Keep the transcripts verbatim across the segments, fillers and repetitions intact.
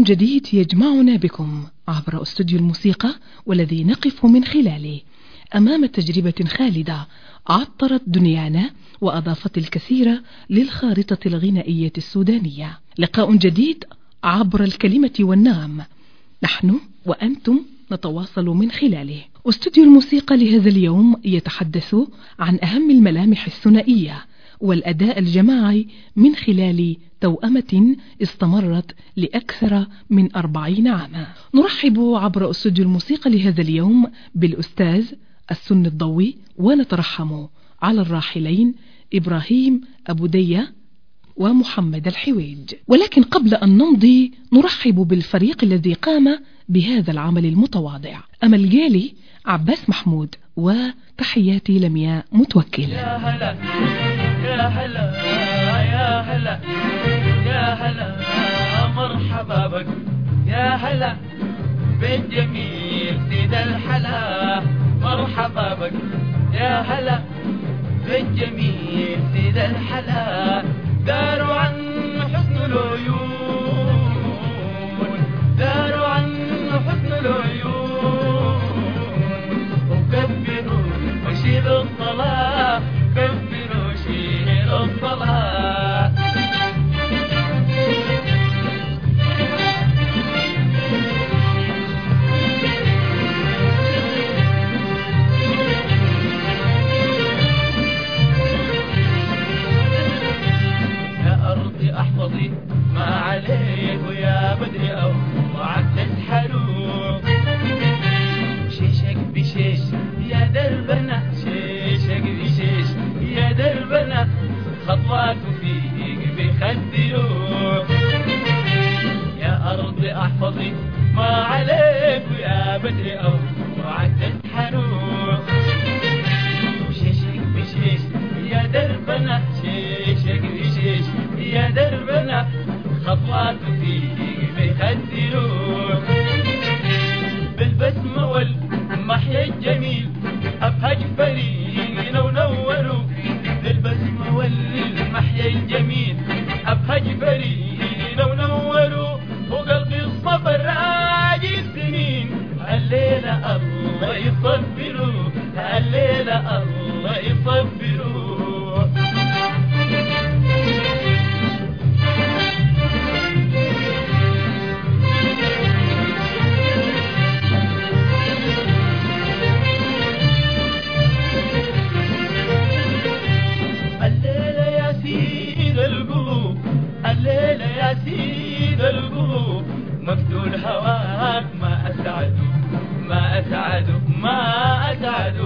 لقاء جديد يجمعنا بكم عبر استوديو الموسيقى، والذي نقف من خلاله أمام تجربة خالدة عطرت دنيانا وأضافت الكثير للخارطة الغنائية السودانية. لقاء جديد عبر الكلمة والنغم، نحن وأنتم نتواصل من خلاله. استوديو الموسيقى لهذا اليوم يتحدث عن أهم الملامح الثنائية والأداء الجماعي من خلال توأمة استمرت لأكثر من أربعين عاما. نرحب عبر استوديو الموسيقى لهذا اليوم بالأستاذ السن الضوي، ونترحم على الراحلين إبراهيم أبو دية ومحمد الحويج. ولكن قبل أن نمضي نرحب بالفريق الذي قام بهذا العمل المتواضع: أمل جالي، عباس محمود، وتحياتي لمياء متوكل. يا هلا يا هلا يا هلا يا هلا مرحبا بك، يا هلا بالجميل سيد الحلا، مرحبا بك يا هلا بالجميل سيد الحلا. داروا عن حسن العيون، داروا عن حسن العيون، وكبروا وشيل الصلاة، كبروا شيل الصلاة. احفظي ما عليه ويا بدري او وعد تسحروا، شيشك بشيش يا دربنا، شيشك بشيش يا دربنا، خطواته فيك بيخدروا. يا ارضي احفظي ما عليك ويا بدري او وعد تسحروا، شيشك بشيش يا دربنا، شيشك بشيش يا دربنا، خطوات فيك بيخدروا. بالبسمة والمحيا الجميل أبهج فريقنا ونوروا، بالبسمة والمحيا الجميل أبهج فريقنا ونوروا، وقلبي الصبر راجي سنين، الليلة الله يصبروا، الليلة الله يصبروا. الليلة يا سيد القلوب مفتول هواك، ما أسعده ما أسعده ما أسعده.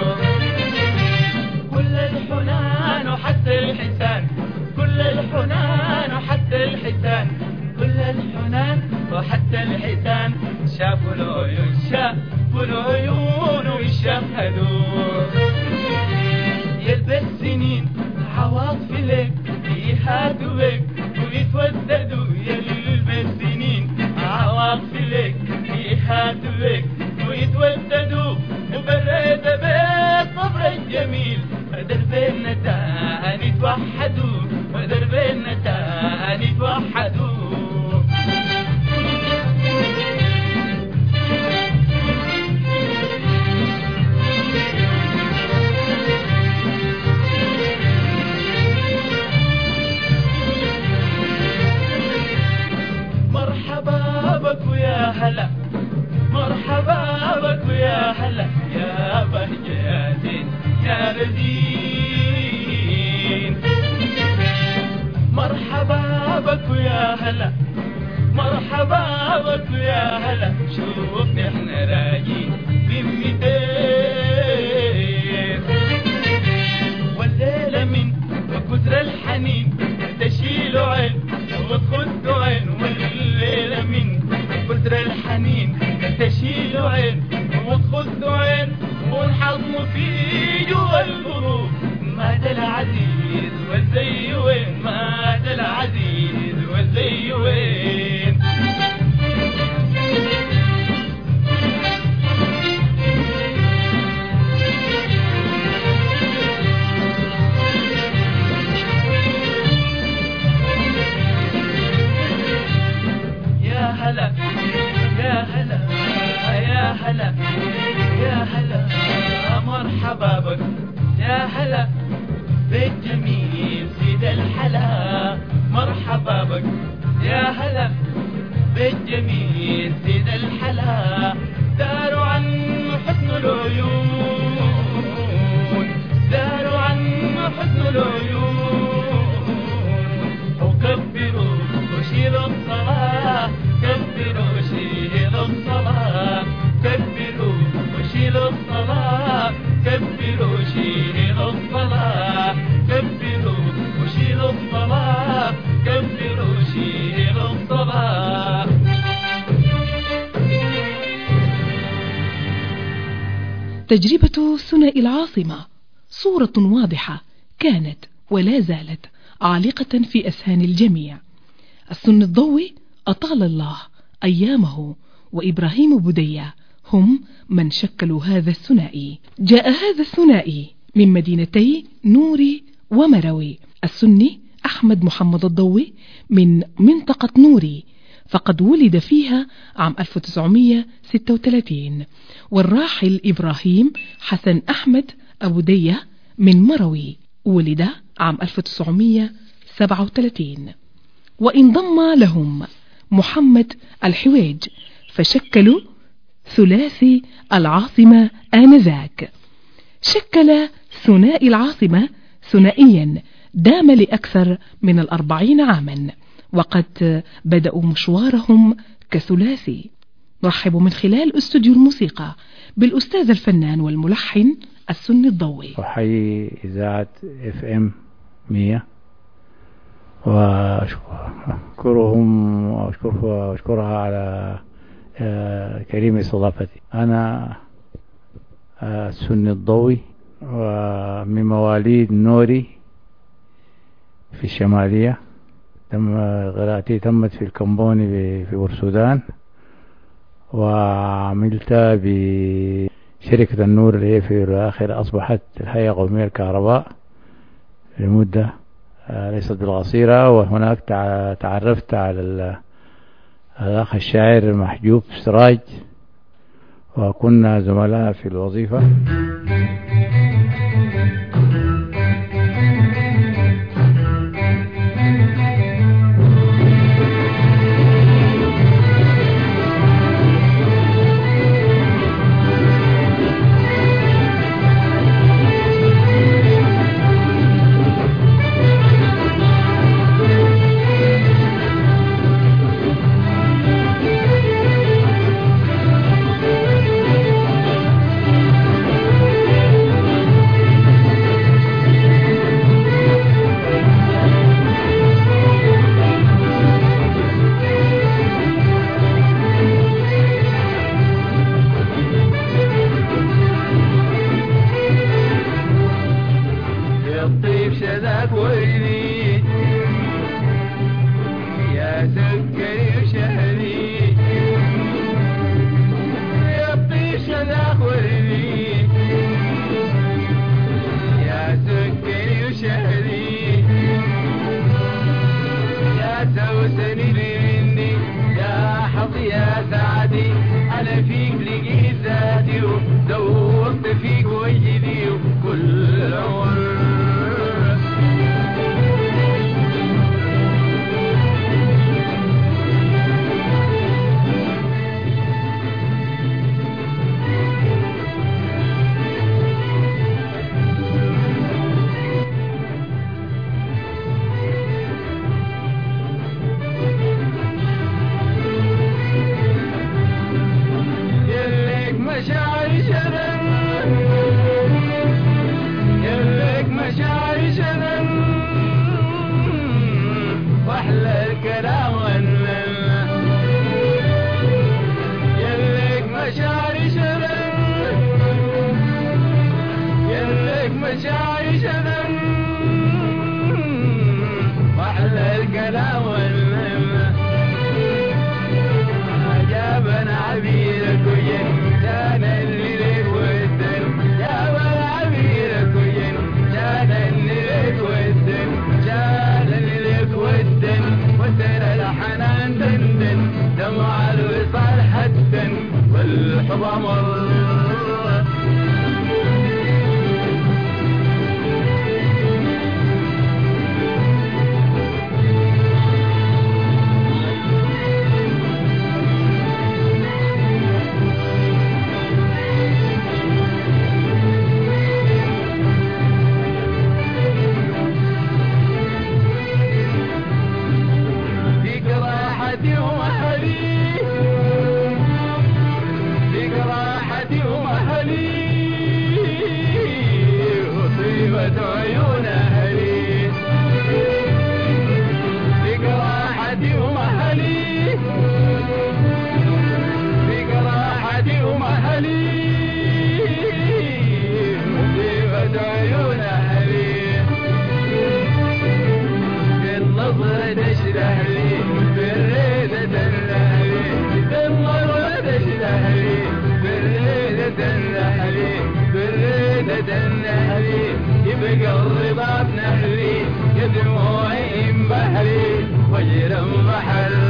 كل الحنان وحتى الحسان، كل الحنان وحتى الحسان، كل الحنان وحتى الحسان، شافوا العيون شافوا العيون ويشهدوا. يلبس سنين عواطف لك يهادوا بك ويتوددوا، يلبس سنين عواطف لك يهادوا بك ويتوددوا، وبرد بالصبر الجميل دربنا تاني توحدوا، دربنا تاني توحدوا. مرحبا بك ويا هلا، مرحبا بك ويا هلا، يا بهجتين يا رزين. مرحبا بك ويا هلا، مرحبا بك ويا هلا، شوف احنا راجين بميتين، والليلة من كتر الحنين تشيلوا عين وتخدوا عين، والليلة من كتر الحنين تشيلوا عين وتخدوا عين، ونحضنوا في جوا القلوب. مات العزيز والزي وين، مات العزيز والزي وين. هلا يا هلا يا هلا يا هلا مرحبا بك يا هلا بالجميل سيد الحلا مرحبا بك يا هلا بالجميل سيد الحلا داروا عن حسن العيون داروا عن حسن العيون وكبروا وشيلوا الصلاة كبروا وشيلوا الصلاة كبروا وشيلوا الصلاة كبروا وشيلوا الصلاة كبروا وشيلوا الصلاة كبروا وشيلوا الصلاة. تجربة ثنائي العاصمة صورة واضحة كانت ولا زالت عالقة في أذهان الجميع. السن الضوي أطال الله أيامه وإبراهيم بودية هم من شكلوا هذا الثنائي. جاء هذا الثنائي من مدينتي نوري ومروي. السني أحمد محمد الضوي من منطقة نوري فقد ولد فيها عام ألف وتسعمئة وستة وثلاثين، والراحل إبراهيم حسن أحمد أبودية من مروي ولد عام ألف وتسعمئة وسبعة وثلاثين، وانضم لهم محمد الحويج فشكلوا ثلاثي العاصمة آنذاك. شكل ثنائي العاصمة ثنائيا دام لأكثر من الأربعين عاما، وقد بدأوا مشوارهم كثلاثي. نرحب من خلال استوديو الموسيقى بالأستاذ الفنان والملحن السني الضوي. أحيي إذاعة اف ام مية وأشكرهم وأشكرها على كريم استضافتي. أنا السني الضوي ومن مواليد نوري في الشمالية. تم قراءتي تمت في الكمبوني في بورسودان، وعملت بشركة النور اللي هي في الآخر أصبحت الهيئة القومية للكهرباء لمدة ليست بالقصيرة. وهناك تعرفت على الأخ الشاعر محجوب سراج وكنا زملاء في الوظيفة. ومر. بقرب نهري يدموعي بحري وجر محل.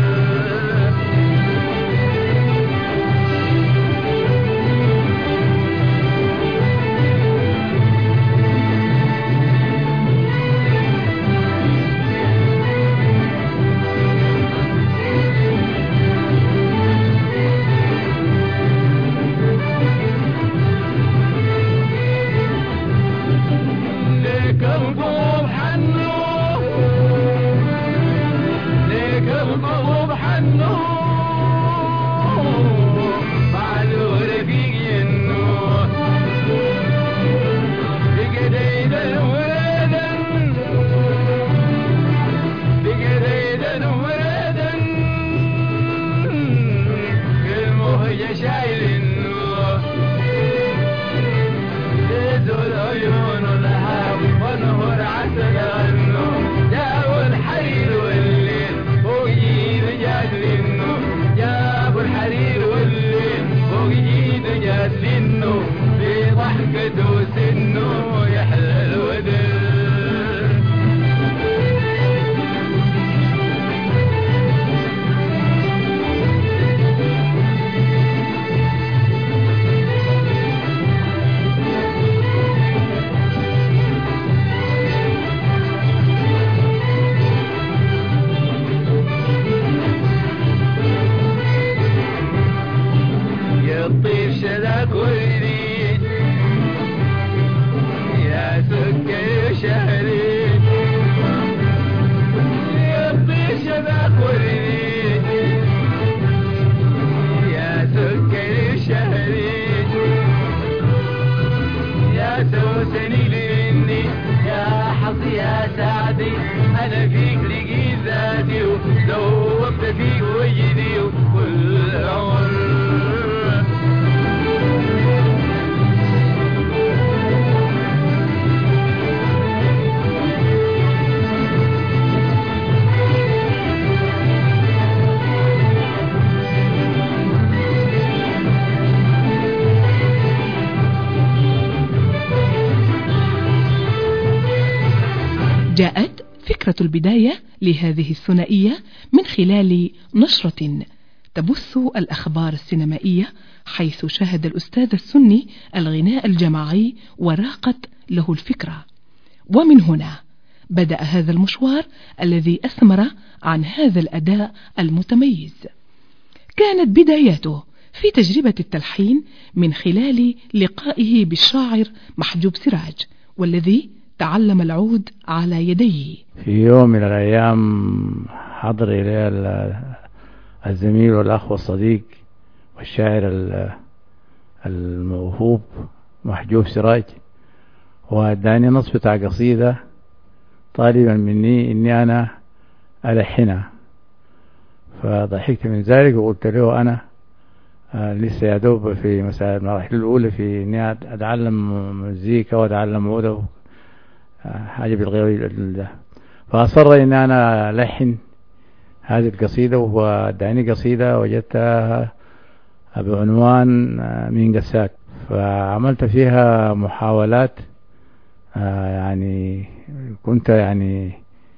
جاءت فكرة البداية لهذه الثنائية من خلال نشرة تبث الأخبار السينمائية، حيث شاهد الأستاذ السني الغناء الجماعي وراقت له الفكرة، ومن هنا بدأ هذا المشوار الذي أثمر عن هذا الأداء المتميز. كانت بداياته في تجربة التلحين من خلال لقائه بالشاعر محجوب سراج، والذي تعلم العود على يديه. في يوم من الأيام حضر إلي الزميل والأخ والصديق والشاعر الموهوب محجوب سراج، واداني نص بتاع قصيدة طالبا مني إني أنا ألحنها، فضحكت من ذلك وقلت له أنا آه لسه يا دوب في مسألة المراحل الأولى في إني أتعلم مزيكا وأتعلم عود حاجة بالغير ده، فأصر إن أنا ألحن هذه القصيدة، وهو داني قصيدة وجدتها بعنوان مين قساك، فعملت فيها محاولات يعني كنت يعني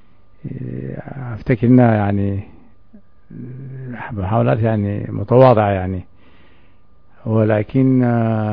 أفتكر إنها يعني محاولات يعني متواضعة يعني، ولكن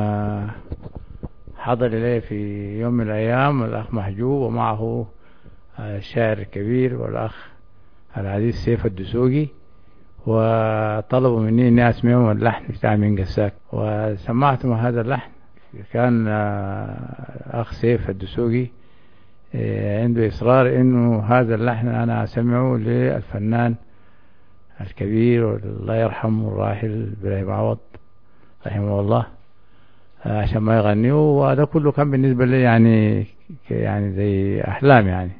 حضر إليه في يوم من الأيام الأخ محجوب ومعه الشاعر الكبير والأخ العزيز سيف الدسوقي، وطلبوا مني أني أسمعهم اللحن بتاع من قساك، وسمعتهم هذا اللحن. كان أخ سيف الدسوقي عنده إصرار إنه هذا اللحن أنا أسمعه للفنان الكبير والله يرحمه الراحل إبراهيم عوض رحمه الله عشان ما يغنيه، وهذا كله كان بالنسبة لي يعني يعني زي أحلام يعني.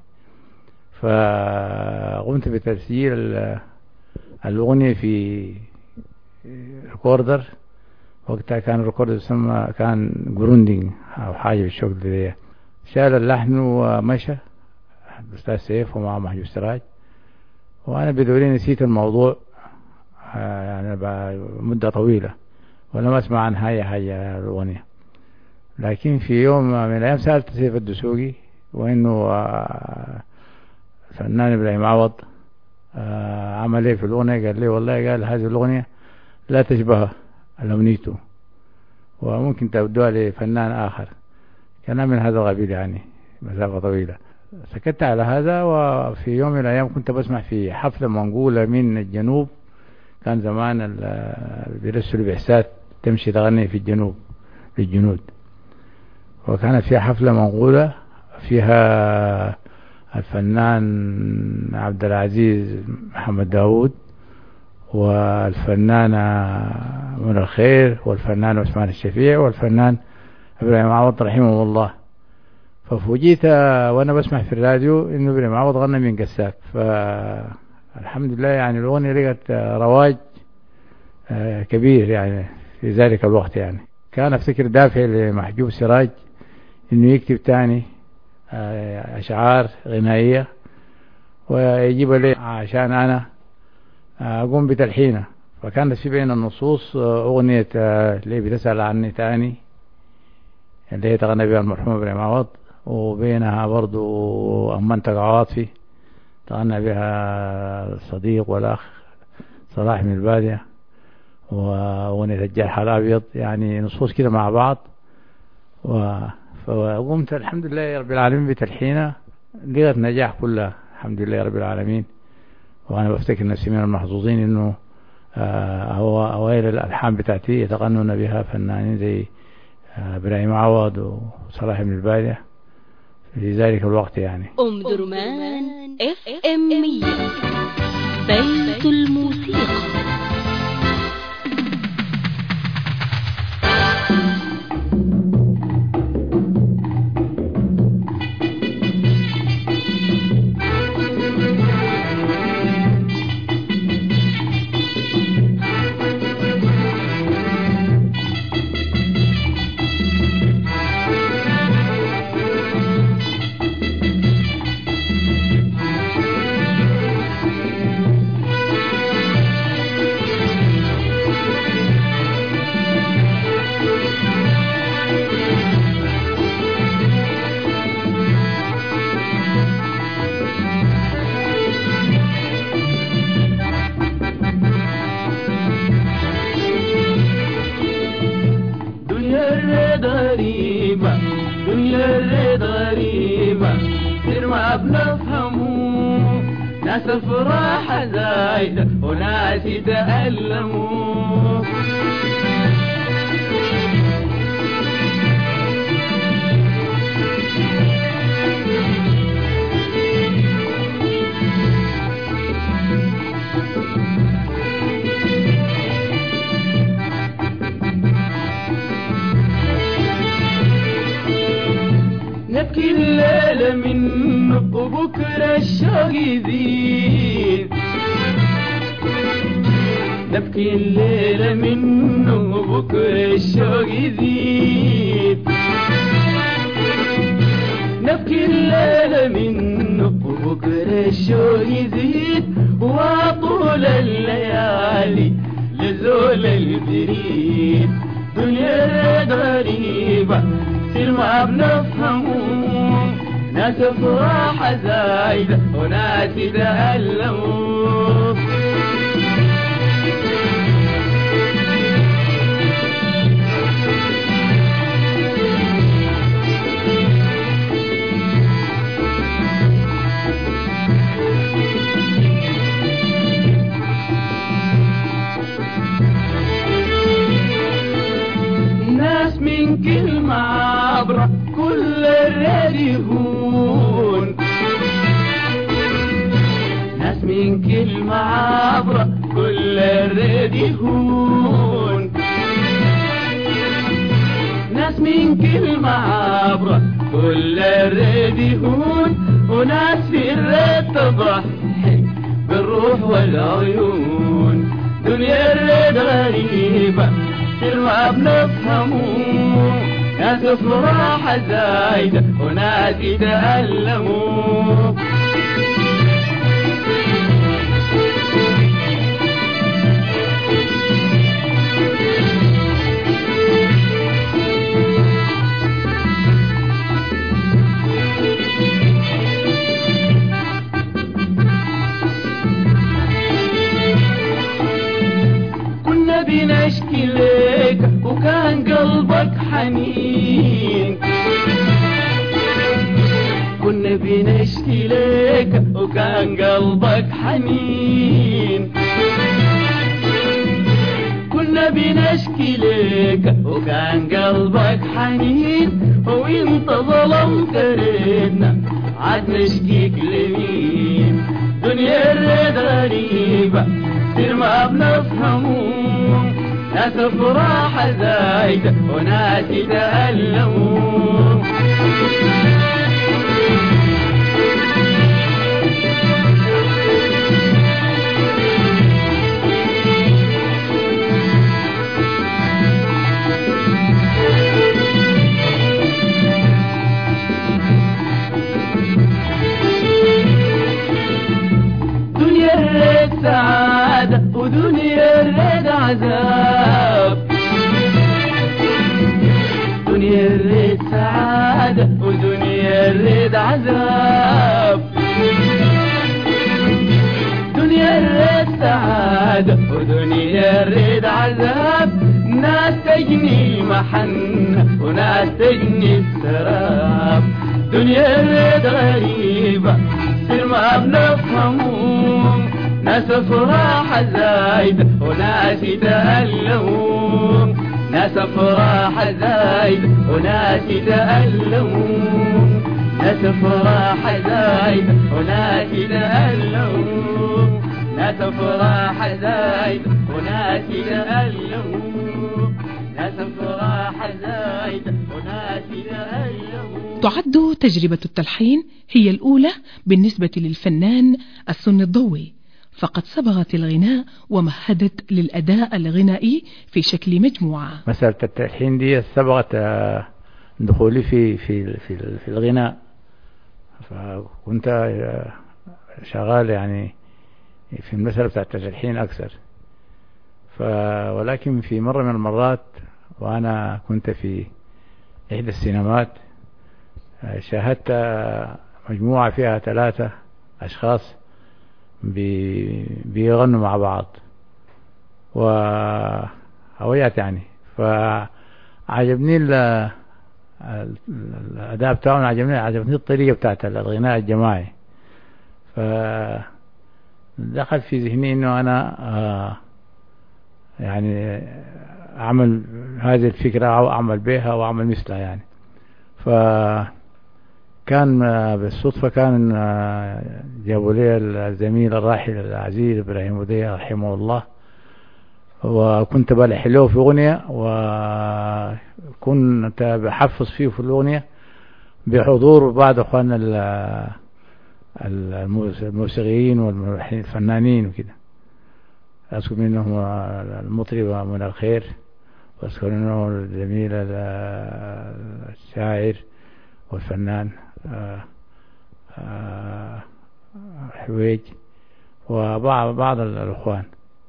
فقمت بتسجيل الأغنية في ريكوردر، وقتها كان الريكوردر يسمى كان جروندينج أو حاجة بالشكل ده. شال اللحن ومشى الأستاذ سيف ومع محجوب سراج، وأنا بدوري نسيت الموضوع يعني مدة طويلة ولم أسمع عن هاي حاجة الأغنية. لكن في يوم من الأيام سألت سيف الدسوقي وإنه الفنان إبراهيم عوض عمل إيه في الأغنية، قال لي والله قال هذه الأغنية لا تشبه أغنيته وممكن تبدوها لفنان آخر، كلام من هذا القبيل يعني مسافة طويلة. سكت على هذا، وفي يوم من الأيام كنت بسمع في حفلة منقولة من الجنوب، كان زمان بيرسلوا بعثات تمشي تغني في الجنوب للجنود، وكانت فيها حفلة منقولة فيها الفنان عبد العزيز محمد داود والفنانة من الخير والفنان عثمان الشفيع والفنان إبراهيم عوض رحمه الله. ففوجئت وانا بسمع في الراديو انه إبراهيم عوض غنى من قساك، فالحمد لله يعني الأغنية لقت رواج كبير يعني في ذلك الوقت. يعني كان افتكر دافع لمحجوب سراج انه يكتب تاني اشعار غنائية ويجيب لي عشان انا اقوم بتلحينه. فكانت في بين النصوص اغنية اللي بتسأل عني تاني اللي هي تغنى بها المرحوم إبراهيم عوض، وبينها برضو أمنتك عواطفي تغنى بها الصديق والأخ صلاح من البادية، وأغنية الجرح الأبيض، يعني نصوص كده مع بعض. وقمت الحمد لله رب العالمين بتلحينها، لقيت نجاح كلها الحمد لله رب العالمين. وأنا بفتكر نفسي من المحظوظين إنه هو أوائل الألحان بتاعتي يتغنون بها فنانين زي إبراهيم عوض وصلاح من البادية في ذلك الوقت. يعني أم درمان اف ام مية بيت الموسيقى. ناس الفراحة زايدة وناس يتألموا، نبكي الليلة منه وبكرة الشوق يزيد، نبكي الليلة منه وبكرة الشوق يزيد، نبكي الليلة منه وبكرة الشوق يزيد، وطول الليالي لزول البريد. دنيا غريبة سير ما بنفهمه، ناس فرحة زايدة وناس يتألموا. من كلمة عبرة كل الرادي هون، ناس من كلمة عبرة كل الرادي هون، ناس من كلمة عبرة كل الرادي هون، وناس في الرد تضحك بالروح والعيون. دنيا الرد غريبة سر ما بنفهمه، ناس فرحة زايدة وناس يتألموا. بنشكي لك وكان قلبك حنين، كنا بنشكي لك وكان قلبك حنين، كنا بنشكي لك وكان قلبك حنين، وانت ظلمت ريدنا عاد نشكيك لمين. دنيا الرد غريبة سر ما بنفهمه، ناس فرحة زايدة وناس يتألموا. دنيا الرد سعادة ودنيا الرد عذاب، دنيا الرد سعادة ودنيا الرد عذاب، دنيا الرد سعادة ودنيا الرد عذاب، ناس تجني المحنة وناس تجني السراب. دنيا الرد غريبة سر ما بنفهمه، ناس فرحة زايدة وناس يتألموا، ناس فرحة زايدة وناس يتألموا، ناس فرحة زايدة وناس يتألموا، ناس فرحة زايدة وناس يتألموا، ناس فرحة زايدة وناس يتألموا. تعد تجربة التلحين هي الأولى بالنسبة للفنان السني الضوي، فقد صبغت الغناء ومهدت للأداء الغنائي في شكل مجموعة. مسألة التلحين دي صبغت دخولي في في في في الغناء، فكنت شغال يعني في المسألة بتاعة التلحين أكثر. ف ولكن في مرة من المرات وأنا كنت في إحدى السينمات شاهدت مجموعة فيها ثلاثة أشخاص بيغنوا مع بعض وهويات يعني، فعجبني الأداء بتاعهم، عجبني عجبني الطريقة بتاعت الغناء الجماعي. فدخل في ذهني إنه أنا يعني أعمل هذه الفكرة أو أعمل بها أو أعمل مثلها يعني. فكان بالصدفة كان جابوا لي الزميل الراحل العزيز إبراهيم وديع رحمه الله، وكنت بلح له في أغنية وكنت بحفظ فيه في الأغنية بحضور بعض أخواننا الموسيقيين والفنانين وكده. أذكر منهم المطرب من الخير، وأذكر منهم الزميل الشاعر والفنان حويج وبعض بعض الأخوان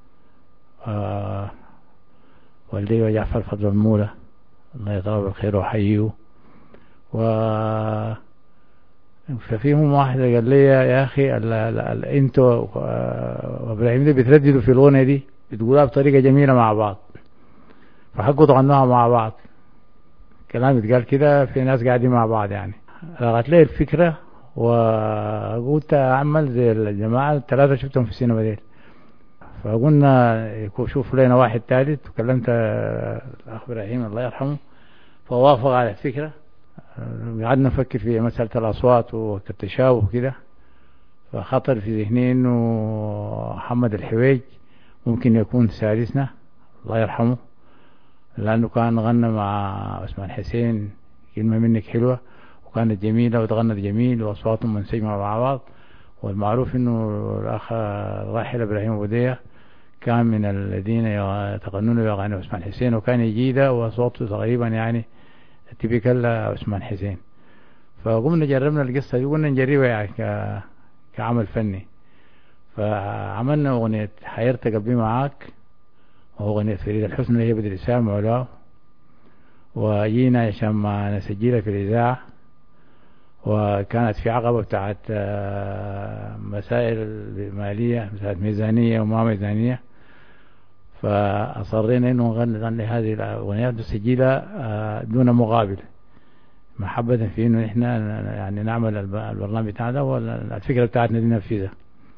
والدي وجعفر فضل المولى الله يطلب الخير وحيه. و ففيهم واحد قال لي يا أخي أنتوا وإبراهيم دي بترددوا في الأغنية دي بتقولها بطريقة جميلة مع بعض، فحقوا تغنوها مع بعض. كلام يتقال كده في ناس قاعدين مع بعض يعني. لغت لي الفكرة وقلت أعمل زي الجماعة الثلاثة شفتهم في السينما دي، فقلنا شوف لنا واحد ثالث، وكلمت الأخ إبراهيم الله يرحمه فوافق على الفكرة. قعدنا نفكر في مسألة الأصوات والتشابه كده، فخطر في ذهني إنه محمد الحويج ممكن يكون سادسنا الله يرحمه، لأنه كان غنى مع عثمان حسين كلمة منك حلوة وكانت جميلة وتغنت جميل وأصواتهم منسجمة مع بعض. والمعروف إنه الأخ الراحل إبراهيم بودية كان من الذين يتغنون بأغاني عثمان حسين وكان يجيدة وصوته تقريبا يعني تبكل عثمان حسين. فقمنا جربنا القصة دي وقلنا نجربها يعني كعمل فني، فعملنا أغنية حيرت قلبي معاك وأغنية فريد الحسن اللي هي بدر سامع له، وجينا عشان ما نسجلها في الإذاعة، وكانت في عقبة بتاعت مسائل مالية مسائل ميزانية وما ميزانية، فأصرينا إنه نغني هذه الأغنيات نسجلها دون مقابل محبة في إنه إحنا يعني نعمل البرنامج بتاعنا والفكرة بتاعتنا دي ننفذها.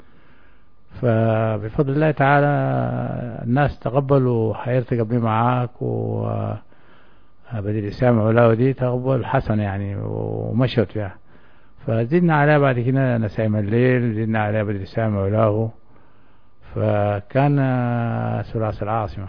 فبفضل الله تعالى الناس تقبلوا حيرت قبلي معاك وبدل السامع ولا دي تقبل حسن يعني ومشت فيها. فزدنا عليها بعد كده نسائم الليل، زدنا عليها بدل السامع ولا، فكان ثلاث العاصمة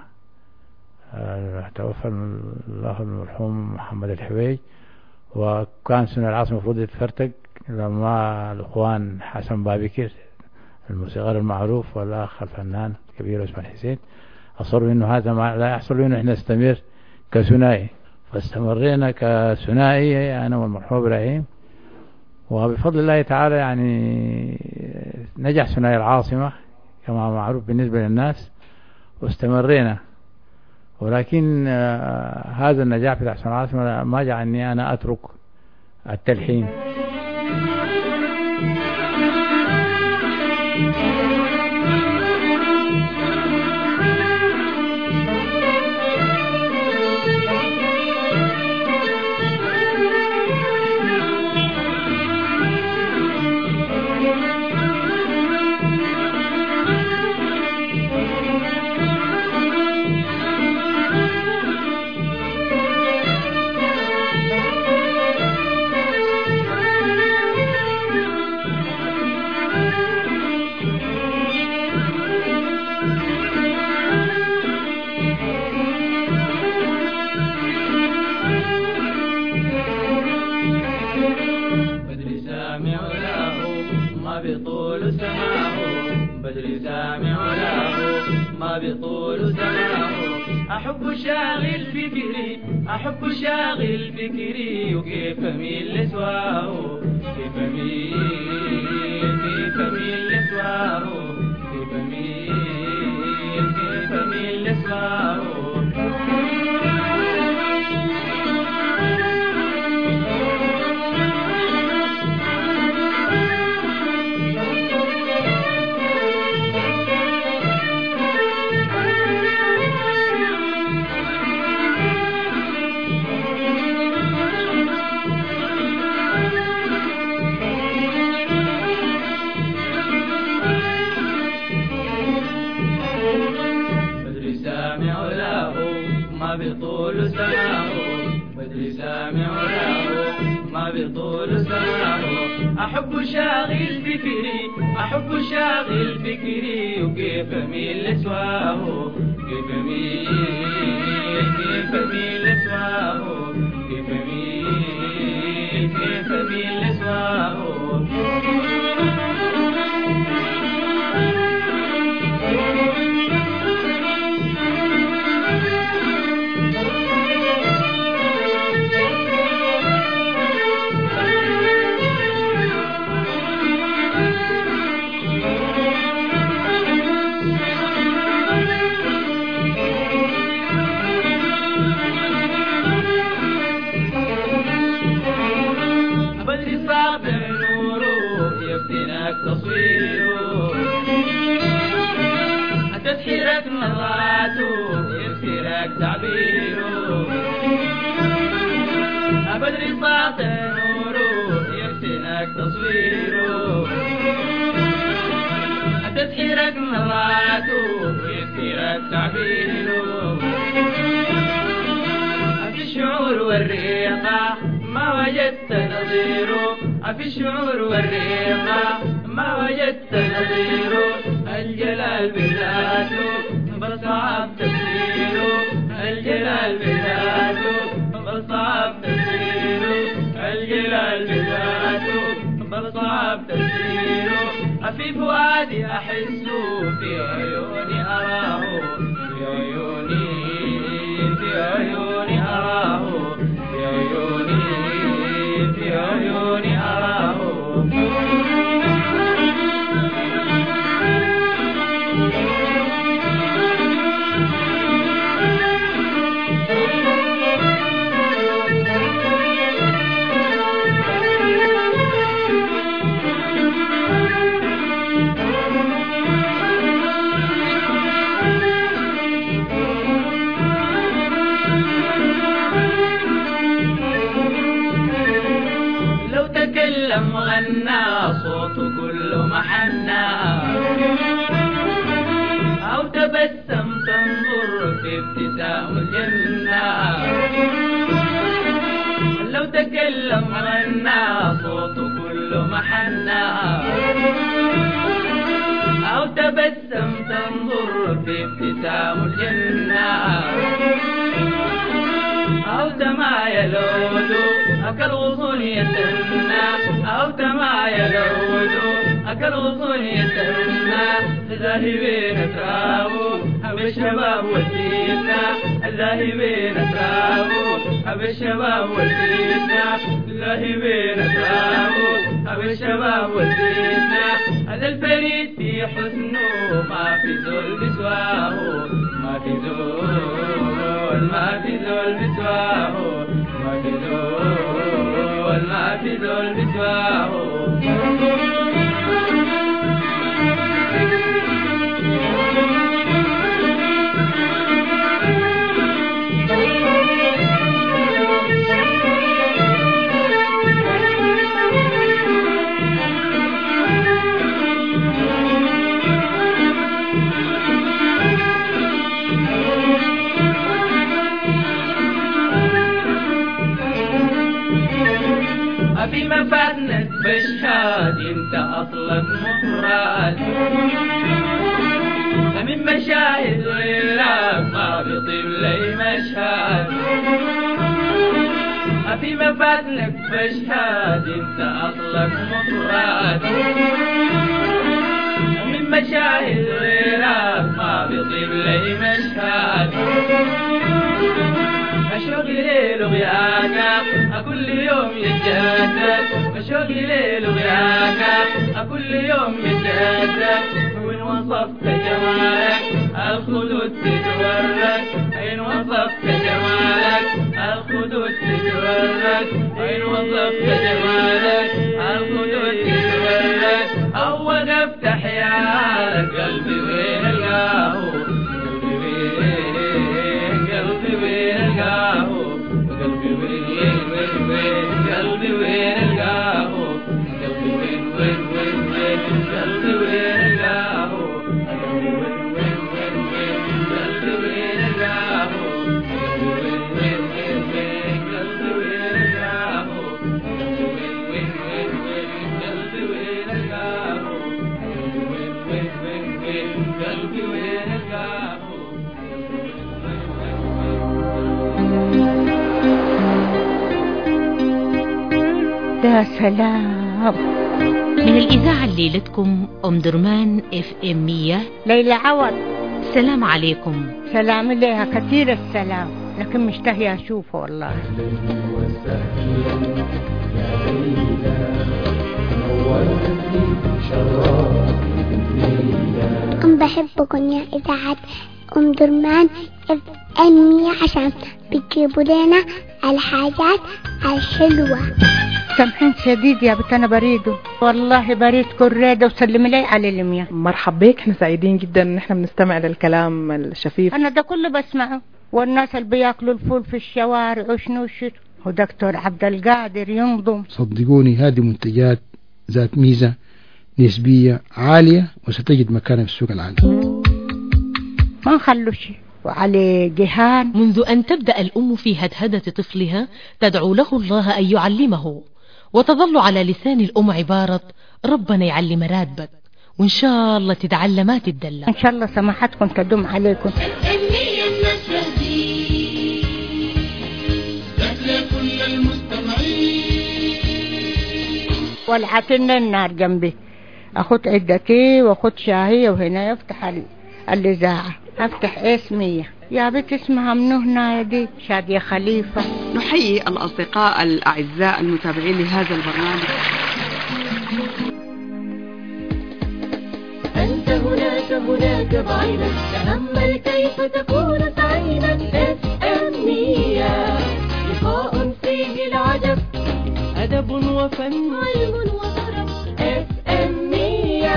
توفى الله المرحوم محمد الحويج، وكان سنة العاصمة المفروض يتفرتق لما الأخوان حسن بابكر الموسيقار المعروف والأخ الفنان الكبير عثمان حسين أصروا إنه هذا ما لا يحصل إنه إحنا نستمر كثنائي، فاستمرينا كثنائي أنا والمرحوم إبراهيم، وبفضل الله تعالى يعني نجح ثنائي العاصمة كما معروف بالنسبة للناس واستمرينا. ولكن آه هذا النجاح في ثنائي العاصمة ما جعلني أنا أترك التلحين. أحب شاغل فكري أحب شاغل فكري وكيف أميل لسواه كيف أميل كيف أميل لسواه كيف أميل كيف أميل لسواه. بطول سماه بدري سامع له ما بطول سماه. أحب شاغل فكري أحب شاغل فكري وكيف أميل لسواه كيف أميل كيف أميل لسواه كيف أميل كيف أميل لسواه. تصويره تسحيرك نظراته يسيرك تعبيره بدري صاط نوره يرسلك تصويره تسحيرك نظراته يسيرك تعبيره الشعور والريقة ما وجدت نظيره في الشعور والريقة ما وجدت نظيره الجلال بذاته بل صعب تفسيره الجلال بذاته بل صعب تفسيره الجلال بذاته بل صعب تفسيره في فؤادي أحسه في عيوني أراه في عيوني في عيوني أراه في عيوني في عيوني أراه غنى صوت كل محنى أو تبسم تنظر في ابتسام الجنة لو تكلم غنى صوت كل محنى أو تبسم تنظر في ابتسام الجنة أو تمايل أكل غصون يتنى أو تمايل أكل غصون يتنى ذاهبين ترابو أب الشباب والسيدنا ذاهبين ترابو أب الشباب والسيدنا ذاهبين ترابو أب الشباب والسيدنا هذا الفريد في حسنه ما في زول بسواه ما في زول ما في زول بسواه ما في زول ما في زول بسواه في مفادنة بشهاد انت اصلك مفراد من مشاهد غيرك ما بيطيب لي مشهد في مفادنك بشهاد انت اصلك مفراد من مشاهد غيرك ما بيطيب لي مشهد أشوقي ليل وياك كل يوم يتجدد أشوقي ليل وياك كل يوم يتجدد وإن وصفت جمالك الخدود تتورد إن وصفت جمالك الخدود تتورد إن وصفت جمالك الخدود تتورد أو وقفت حيالك قلبي وين القاهو قلبي وين القاهو قلبي وين وين وين قلبي وين القاهو قلبي وين وين وين وين قلبي وين القاهو قلبي وين وين وين وين قلبي وين القاهو قلبي وين وين وين وين قلبي وين القاهو قلبي وين وين وين وين قلبي وين القاهو قلبي وين وين وين وين قلبي وين القاهو. يا سلام. من الإذاعة ليلتكم أم درمان اف ام مية ليلى عوض. سلام عليكم. سلام لها كثير السلام، لكن مشتهية أشوفه والله. أم بحبكم يا إذاعة أم درمان اف ام مية عشان بتجيبوا لنا الحاجات الحلوة. سامحين شديد يا بنت، أنا بريده والله، بريد كرادة وسلم لي على المياه. مرحب بك، احنا سعيدين جدا ان احنا بنستمع للكلام الشفيف. انا ده كله بسمعه، والناس اللي بياكلوا الفول في الشوارع وشنو شنو، ودكتور عبد القادر ينظم. صدقوني هذه منتجات ذات ميزة نسبية عالية وستجد مكانها في السوق العالمي. ما نخلوا شيء، وعلي جيهان. منذ أن تبدأ الأم في هدهدة طفلها تدعو له الله أن يعلمه، وتظل على لسان الأم عبارة ربنا يعلم راتبك، وإن شاء الله تتعلمات تدلع. إن شاء الله سماحتكم تدوم عليكم. كل المستمعين ولعتن النار جنبي، أخذ عدتي وأخذ شاهي، وهنا يفتح الإذاعة. أفتح اسمية يا بنت اسمها منو هنا يا دي شادية خليفة. نحيي الأصدقاء الأعزاء المتابعين لهذا البرنامج. أنت هناك هناك بعيدا، تأمل كيف تكون سعيدا. أمنية لقاء فيه العجب، أدب وفن، علم وطرب. أمنية.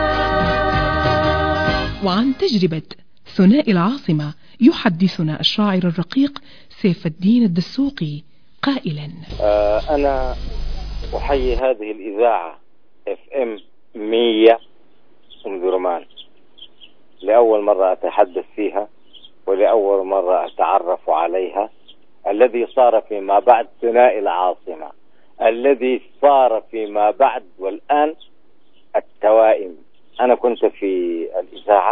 وعن تجربة ثنائي العاصمة يحدثنا الشاعر الرقيق سيف الدين الدسوقي قائلا: آه أنا أحيي هذه الإذاعة اف ام مية أم درمان، لأول مرة أتحدث فيها ولأول مرة أتعرف عليها. الذي صار فيما بعد ثنائي العاصمة، الذي صار فيما بعد والآن التوائم. أنا كنت في الإذاعة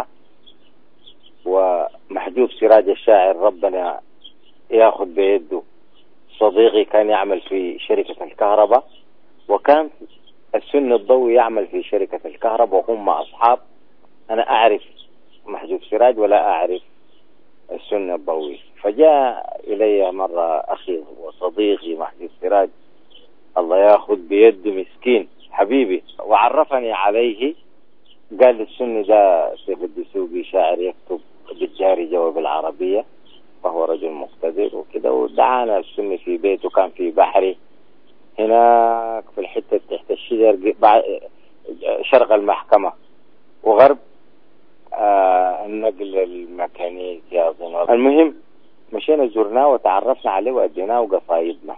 ومحجوب سراج الشاعر ربنا ياخذ بيده صديقي كان يعمل في شركة الكهرباء، وكان السن الضوئي يعمل في شركة الكهرباء، وهم أصحاب. أنا أعرف محجوب سراج ولا أعرف السن الضوئي. فجاء إلي مرة أخي وصديقي محجوب سراج الله ياخذ بيده مسكين حبيبي، وعرفني عليه. قال السن ده سيف الدسوقي شاعر يكتب بالدارجة وبالعربية، وهو رجل مقتدر وكده. ودعانا السن في بيته، كان في بحري هناك في الحتة تحت الشجر شرق المحكمة وغرب آه النقل الميكانيكي أظن. المهم مشينا زرناه وتعرفنا عليه وأديناه قصايدنا.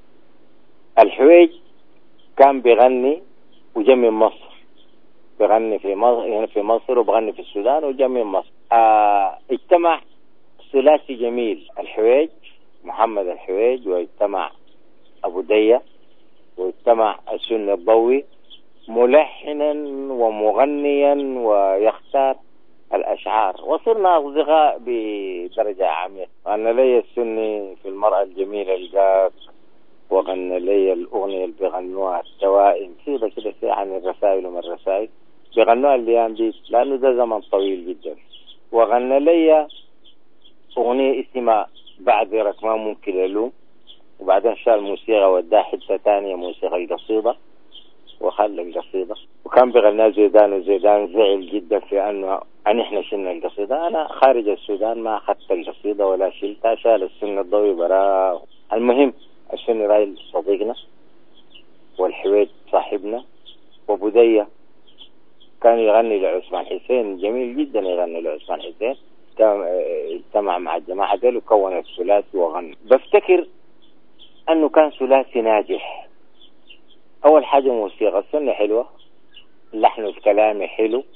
الحويج كان بيغني وجا من مصر، بغني في مصر في مصر وبغني في السودان وجا من مصر. آه اجتمع ثلاثي جميل، الحويج محمد الحويج، واجتمع أبو دية، واجتمع السن الضوي ملحنا ومغنيا ويختار الأشعار، وصرنا أصدقاء بدرجة عميقة. غنى لي السني في المرأة الجميلة الجاك، وغنى لي الأغنية اللي بيغنوها التوائم كده كده عن الرسائل ومن الرسائل، بيغنوها الأيام دي لأنه ده زمن طويل جدا. وغنى لي أغنية اسمها بعذرك ما ممكن ألوم، وبعدين شال موسيقى وداه حتة تانية موسيقى القصيدة وخلى القصيدة. وكان بيغنى زيدان، وزيدان زعل جدا في أنه أن إحنا شلنا القصيدة. أنا خارج السودان ما أخذت القصيدة ولا شلتها، شال السن الضوي براه. المهم السن رايل صديقنا، والحويج صاحبنا، وبودية كان يغني لعثمان حسين، جميل جدا يغني لعثمان حسين. اجتمع مع الجماعة دول وكون الثلاثي وغنى. بفتكر أنه كان ثلاثي ناجح. أول حاجة موسيقى السنة حلوة، اللحن والكلام حلو،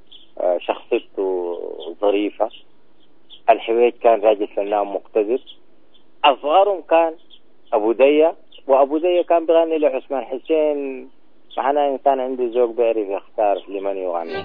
شخصيته ظريفة. الحويج كان راجل فنان مقتدر. أصغرهم كان أبو دية، وأبو دية كان بيغني لعثمان حسين. معنا إنسان عنده ذوق بيعرف يختار لمن يغني.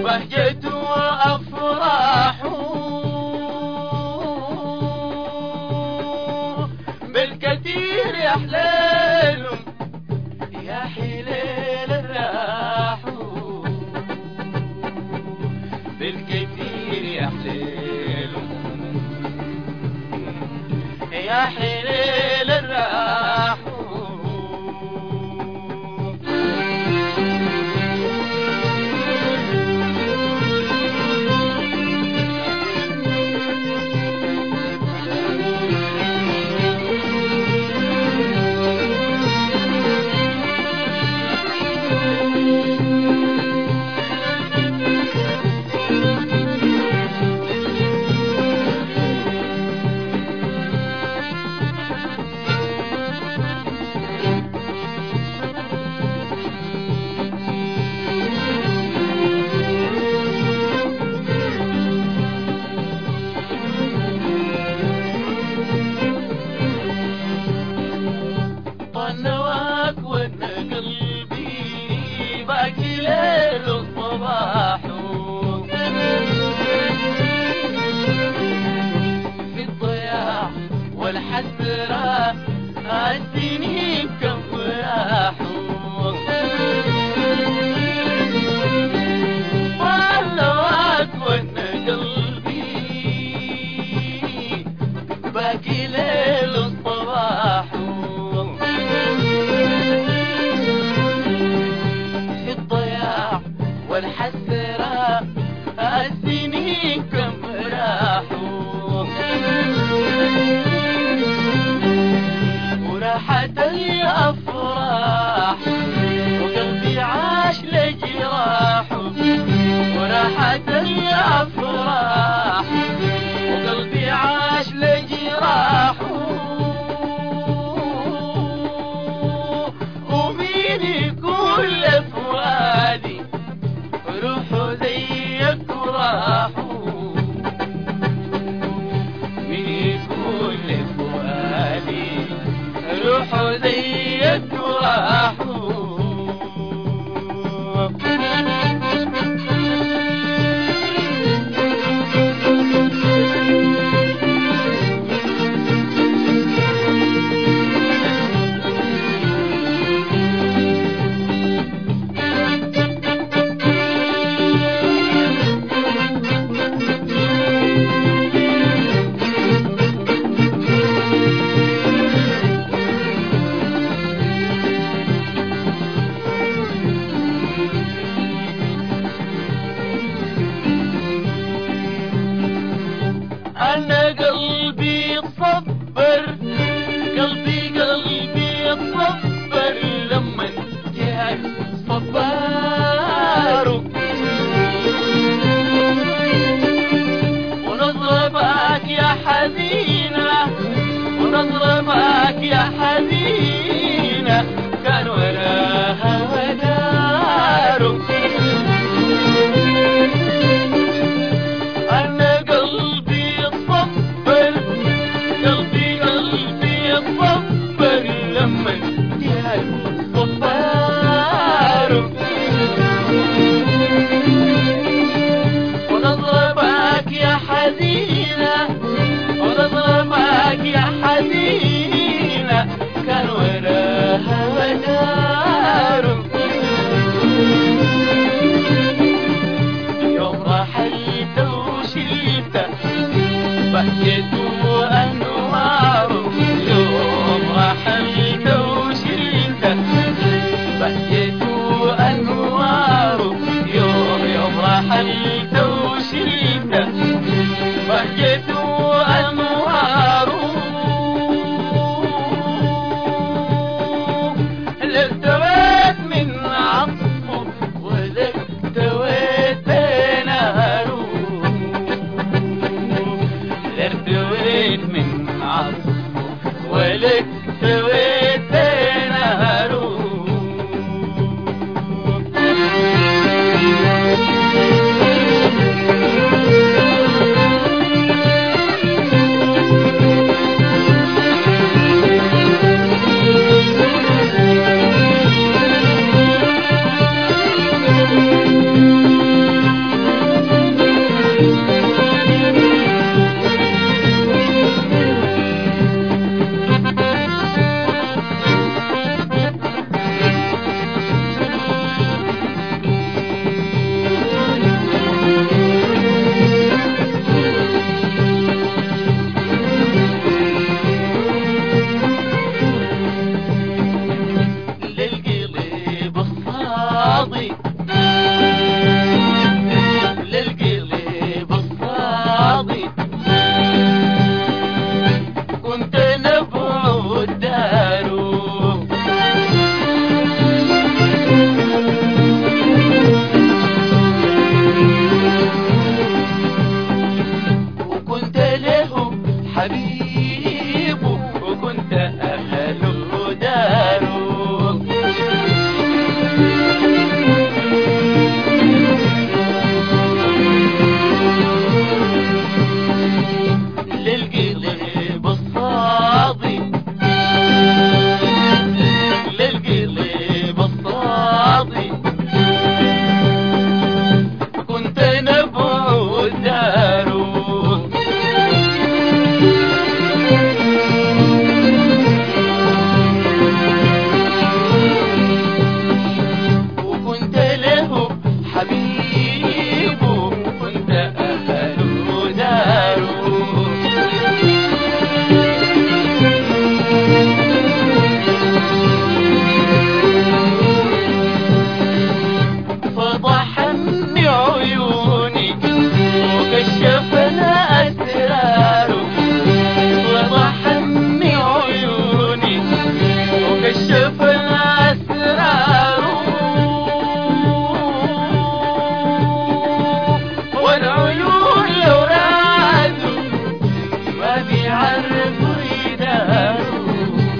بهجة وأفراح بالكثير يا حليلهم يا حليل الراح بالكثير يا حليلهم يا حليل الراح والحسرة السنين كم راحوا والله وانا قلبي باقي ليل الصباح في الضياع والحسرة السنين كم راحوا وراحت الأفراح وقلبي عاش لجراحه وراحت الأفراح وقلبي عاش لجراحه ومين يكون لفؤادي روحه زيك وراحه مين يكون لفؤادي روحه زيك وراحه أنا قلبي يتصبر قلبي قلبي يتصبر لما جاء صباره ونضربك يا حزينة ونضربك يا حزينة كان وراها وداره أنا قلبي يتصبر قلبي قلبي يتصبر لما جاء صباره ونضربك يا حزينة ونضربك يا حزينة كان وراها وداره يوم رحلت وشلت بهجت وأنواره يوم رحلت وشلت بهجت وأنواره يوم يوم رحلت وشلت بهجت وأنواره لا ارتويت من عطفه ولا ارتويت ناره لا ارتويت من عطفه ولا ارتويت ناره حبيبه وكنت أهله داره. للقلب الصادي للقلب الصادي كنت نبع داره. وكنت له حبيبه وكنت أهله داره. فضحني عيوني وكشفنا أسراره. فضحني عيوني وكشفنا أسراره. والعيون لو رادوا ما بيعرفوا يداروا.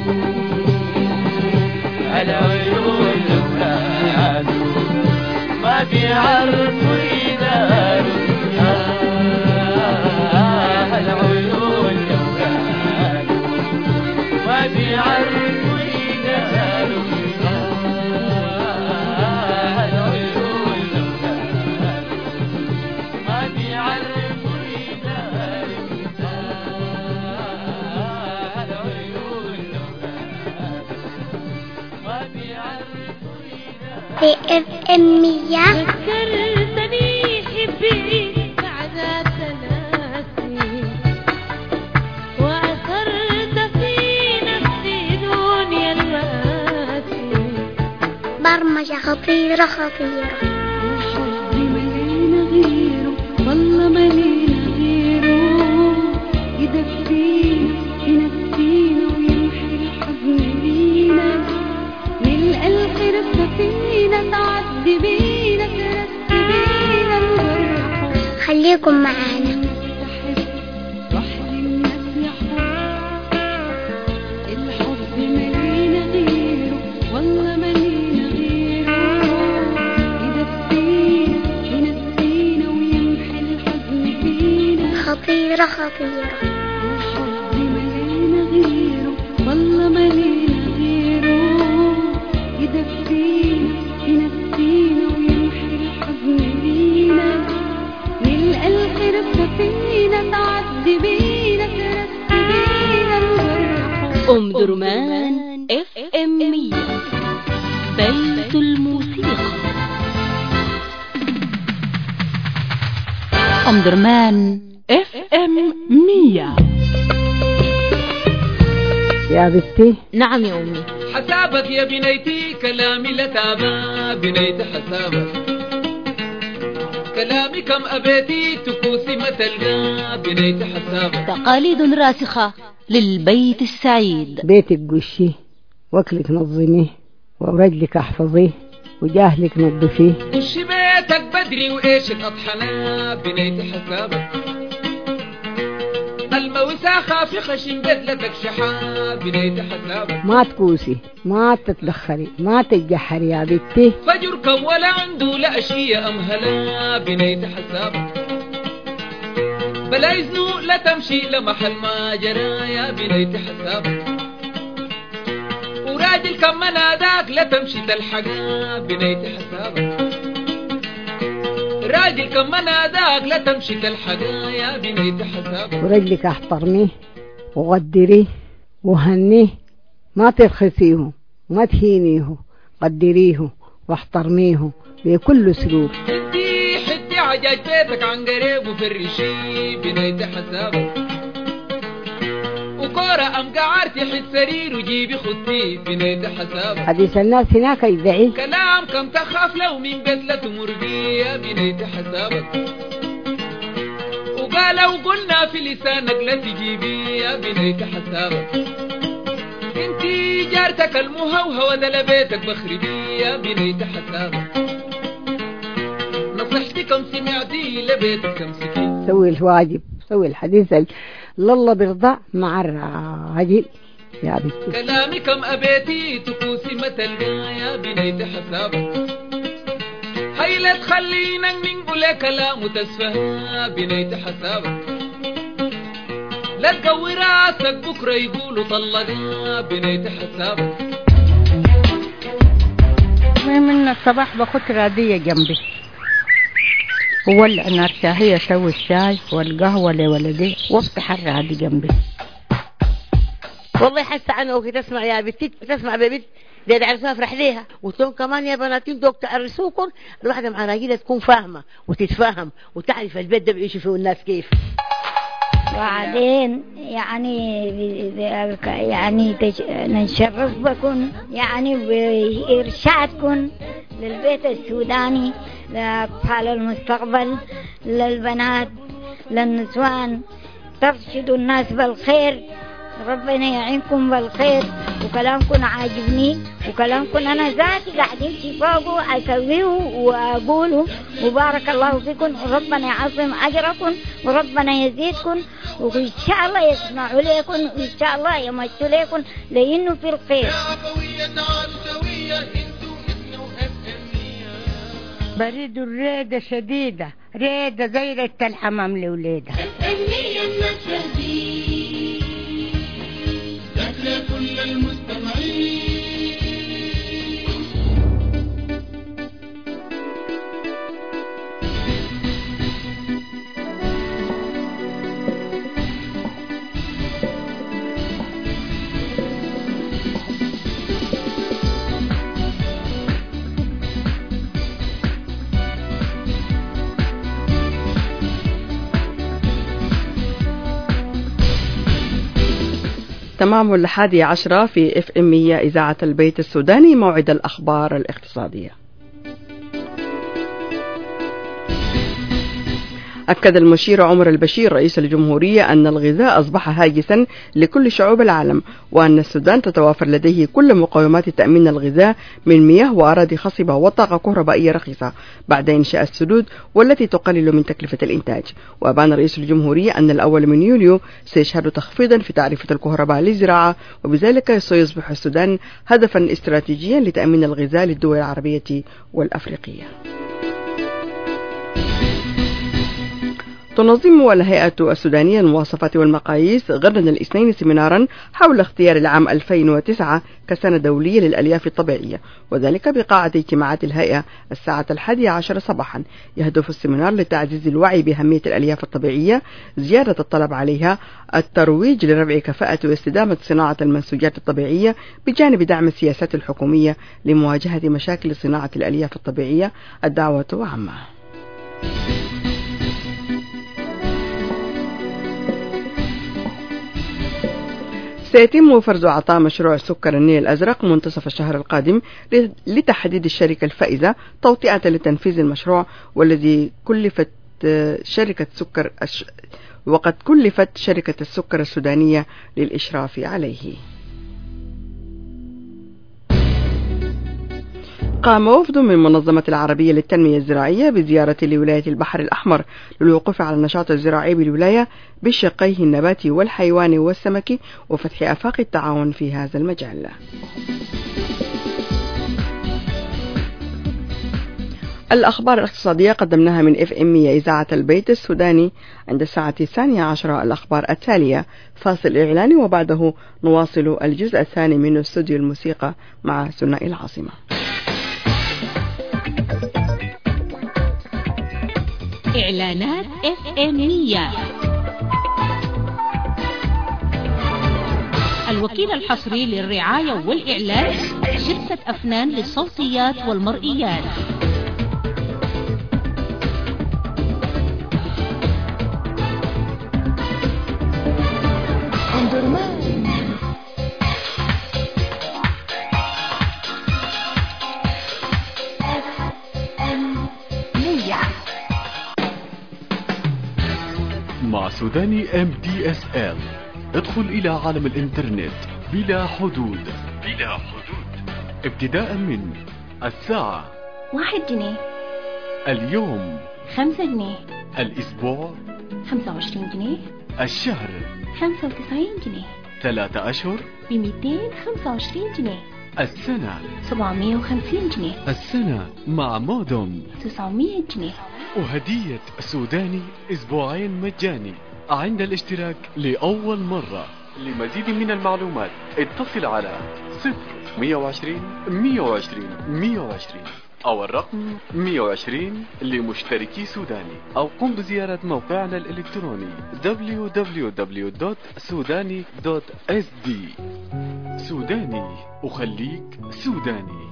العيون لو رادوا ما بيعرفوا يداروا. آه العيون لو رادوا ما بيعرفوا يداروا. آه العيون لو رادوا ما بيعرفوا يداروا. آه العيون لو رادوا ما بيعرفوا يداروا. في اف ام مية. ذكرتني حبي بعد ثلاث سنين وأثرت في نفسي دنيا المآسي. برمجة خطيرة خطيرة. حبي ملينا غيره والله ملينا غيره. يدفينا ينسينا ويمحي الحزن لينا. نلقى الخير فينا تعدي بينا ترسي بينا نجرحه. خليكم معانا. وحدي الناس يحب الحب ملينا غيره والله ملينا غيره. يدفينا ينسينا ويمحي الحزن فينا. خطيرة خطيرة. حبي ملينا غيره والله ملينا غيره. يدفينا ينسينا ويمحي الحزن لينا. نلقى الخير فينا تعدي بينا ترسي بينا نجرحه. أم درمان اف ام مية بيت الموسيقى. أم درمان اف ام مية. يا بنتي. نعم يا أمي. حسابك يا بنيتي كلامي لتابا. بنيت حسابك كلامي كم أبيتي تكوسي ما تلقى. بنيت حسابك تقاليد راسخة للبيت السعيد. بيتك قشيه واكلك نظميه ورجلك احفظيه وجاهلك نظفيه. وش بيتك بدري وإيش الأطحنة. بنيت حسابك الموسى خافي خشن بيت لتك شحا. بنيت حسابك ما تكوسي ما تتلخري ما تتجحري يا بنتي. فجرك ولا عنده لا أشياء أمهلا. بنيت حسابك بلا يزنو لا تمشي لمحل ما جرى. يا بنيت حسابك وراجل كم ناداك لا تمشي تلحقا. بنيت حسابك راجل كم ناداك لا تمشي تلحقا. يا بنيت حسابك ورجلك احترميه وقدريه وهنيه ما ترخصيه ما تهينيه. قدريه واحترميه بكل سلوك. حدي حدي عجاج بيتك عن قريب وفرشي. بنيت حسابك وكورة أم قعرتي حد سرير وجيبي خطي. بنيت حسابك حديث الناس هناك يدعي كلام كم تخاف لو من بيت لا تمر بيه. بنيت حسابك وقالوا قلنا في لسانك لا تجيبي. يا بنيت حسابك انتي جارتك المهوهوة ده لبيتك بخربي. يا بنيت حسابك نصيحتي كم سمعتي لبيتك تمسكي. سوي الواجب نسوي الحديث لله برضى مع الراجل يا بنتي. كلامي كم أبيتي تكوسي متلقى يا بنيت حسابك هاي لا تخلينا نقول كلام وتسفه بنيت حسابك لا تقوي راسك بكرة يقولوا طلقنا بنيت حسابك. من الصباح باخد رادية جنبي وولع نار شاهية اسوي الشاي والقهوة لولدي وافتح الراديو جنبي. والله حاسة عنه وكي تسمع يا بنتي تسمع ببنت دي عرسها افرح ليها وتقول كمان يا بناتين دوك تعرسوكم الواحدة مع راجلها تكون فاهمة وتتفاهم وتعرف البيت ده بيعيشوا فيه الناس كيف. وبعدين يعني يعني نشرف بكم يعني بإرشادكم للبيت السوداني لأطفال المستقبل للبنات للنسوان ترشدوا الناس بالخير. ربنا يعينكم بالخير وكلامكم عاجبني وكلامكم أنا ذاتي قاعدين فوقه أسويه وأقوله وبارك الله فيكم وربنا يعظم أجركم وربنا يزيدكم وإن شاء الله يسمعوا لكم وإن شاء الله يمشوا لكم لأنه في الخير. بريد الريدة شديدة ريدة زي ريدة الحمام لوليدة لكل المستمعين. تمام الحادية عشرة في اف ام مية إذاعة البيت السوداني موعد الأخبار الاقتصادية. أكد المشير عمر البشير رئيس الجمهورية أن الغذاء أصبح هاجسا لكل شعوب العالم وأن السودان تتوافر لديه كل مقومات تأمين الغذاء من مياه وأراضي خصبة وطاقة كهربائية رخيصة بعد إنشاء السدود والتي تقلل من تكلفة الإنتاج. وأبان رئيس الجمهورية أن الأول من يوليو سيشهد تخفيضا في تعرفة الكهرباء للزراعة وبذلك سيصبح السودان هدفا استراتيجيا لتأمين الغذاء للدول العربية والأفريقية. تنظم الهيئة السودانية للمواصفات والمقاييس غدا الاثنين سيمينارا حول اختيار العام ألفين وتسعة كسنة دولية للألياف الطبيعية وذلك بقاعة اجتماعات الهيئة الساعة الحادية عشر صباحا. يهدف السيمينار لتعزيز الوعي بأهمية الألياف الطبيعية زيادة الطلب عليها الترويج لرفع كفاءة واستدامة صناعة المنسوجات الطبيعية بجانب دعم السياسات الحكومية لمواجهة مشاكل صناعة الألياف الطبيعية. الدعوة عامة. سيتم فرض عطاء مشروع سكر النيل الأزرق منتصف الشهر القادم لتحديد الشركة الفائزة توطئة لتنفيذ المشروع والذي كلفت شركة سكر وقد كلفت شركة السكر السودانية للإشراف عليه. قام وفد من منظمة العربية للتنمية الزراعية بزيارة لولاية البحر الأحمر للوقوف على النشاط الزراعي بالولاية بشقيه النباتي والحيواني والسمكي وفتح آفاق التعاون في هذا المجال. الأخبار الاقتصادية قدمناها من اف ام إذاعة البيت السوداني. عند الساعة الثانية عشرة الأخبار التالية فاصل إعلاني وبعده نواصل الجزء الثاني من استوديو الموسيقى مع ثنائي العاصمة. إعلانات اف ام مية. الوكيل الحصري للرعاية والإعلان شركة أفنان للصوتيات والمرئيات. مع سوداني ام دي اس ال ادخل إلى عالم الإنترنت بلا حدود بلا حدود ابتداء من الساعة واحد جنيه، اليوم خمسة جنيه، الأسبوع خمسة وعشرين جنيه. الشهر خمسة وتسعين جنيه. ثلاثة أشهر ب مئتين وخمسة وعشرين جنيه. السنة سبعمية وخمسين جنيه. السنة مع مودم تسعمية جنيه. وهدية سوداني أسبوعين مجاني عند الاشتراك لأول مرة. لمزيد من المعلومات اتصل على صفر مية وعشرين مية وعشرين مية وعشرين أو الرقم مية وعشرين لمشتركي سوداني، أو قم بزيارة موقعنا الإلكتروني دبليو دبليو دبليو دوت سوداني دوت إس دي. سوداني، أخليك سوداني.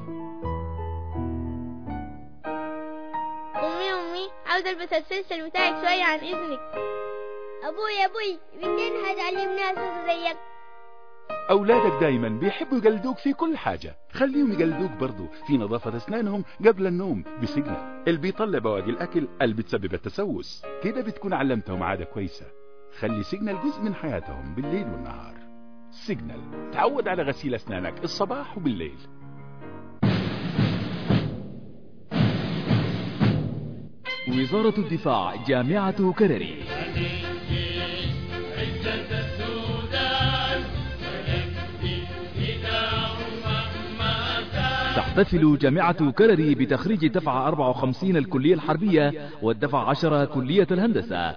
أمي أمي عاوزة ألبس السلسل بتاعك شوية عن إذنك. أبوي أبوي بدين هتعلمني أسوق زيك. أولادك دايما بيحبوا يقلدوك في كل حاجة، خليهم يقلدوك برضو في نظافة أسنانهم قبل النوم بسيجنال اللي بيطلع بواقي الأكل اللي بتسبب التسوس. كده بتكون علمتهم عادة كويسة. خلي سيجنال جزء من حياتهم بالليل والنهار. سيجنال، تعود على غسيل أسنانك الصباح وبالليل. وزارة الدفاع، جامعة كرري. تحتفل جامعة كرري بتخريج دفعة أربعة وخمسين الكلية الحربية والدفعة عشرة كلية الهندسة.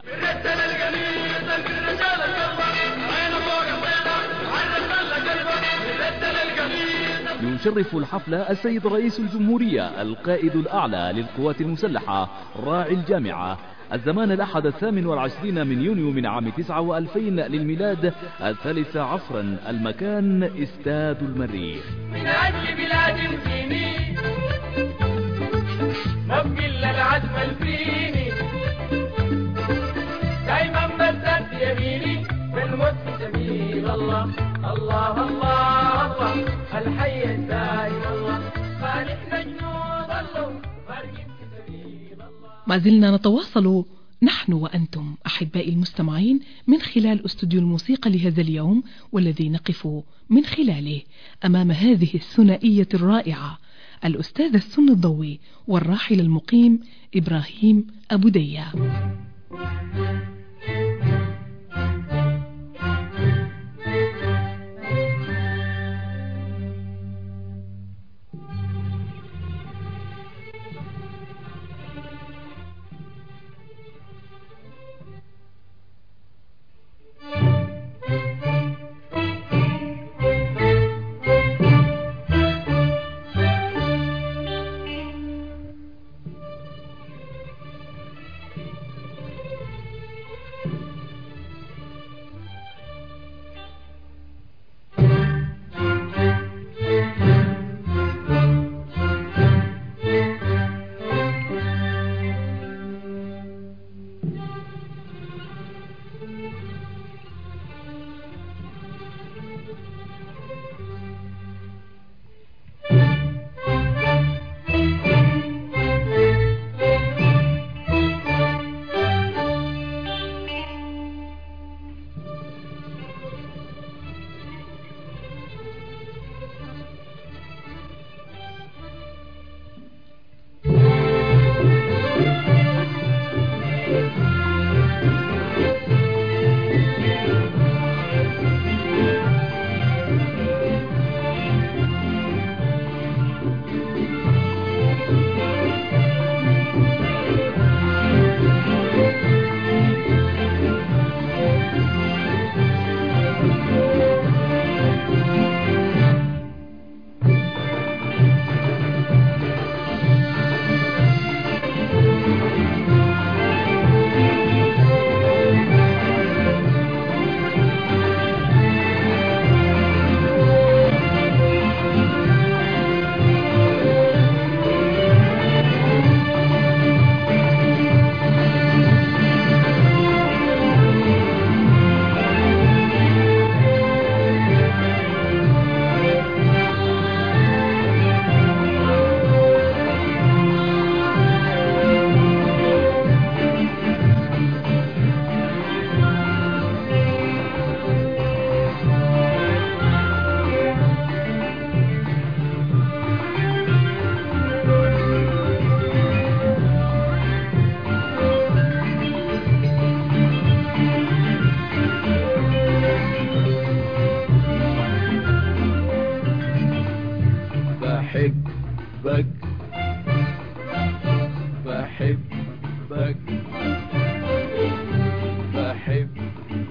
يشرف الحفل السيد رئيس الجمهورية القائد الأعلى للقوات المسلحة راعي الجامعة، الزمان الأحد الثامن والعشرين من يونيو من عام تسعة وألفين للميلاد، الثالث عصرا، المكان استاد المريخ. من أجل بلاد فيني نبقي للعزم الفيني، دايما بدت يميني بالموت جميل. الله الله الله الله الحي الدايم الله خالق مجنون الله فرق سبيل الله. ما زلنا نتواصل نحن وأنتم أحبائي المستمعين من خلال أستوديو الموسيقى لهذا اليوم، والذي نقف من خلاله أمام هذه الثنائية الرائعة، الأستاذ السن الضوي والراحل المقيم إبراهيم أبو دية.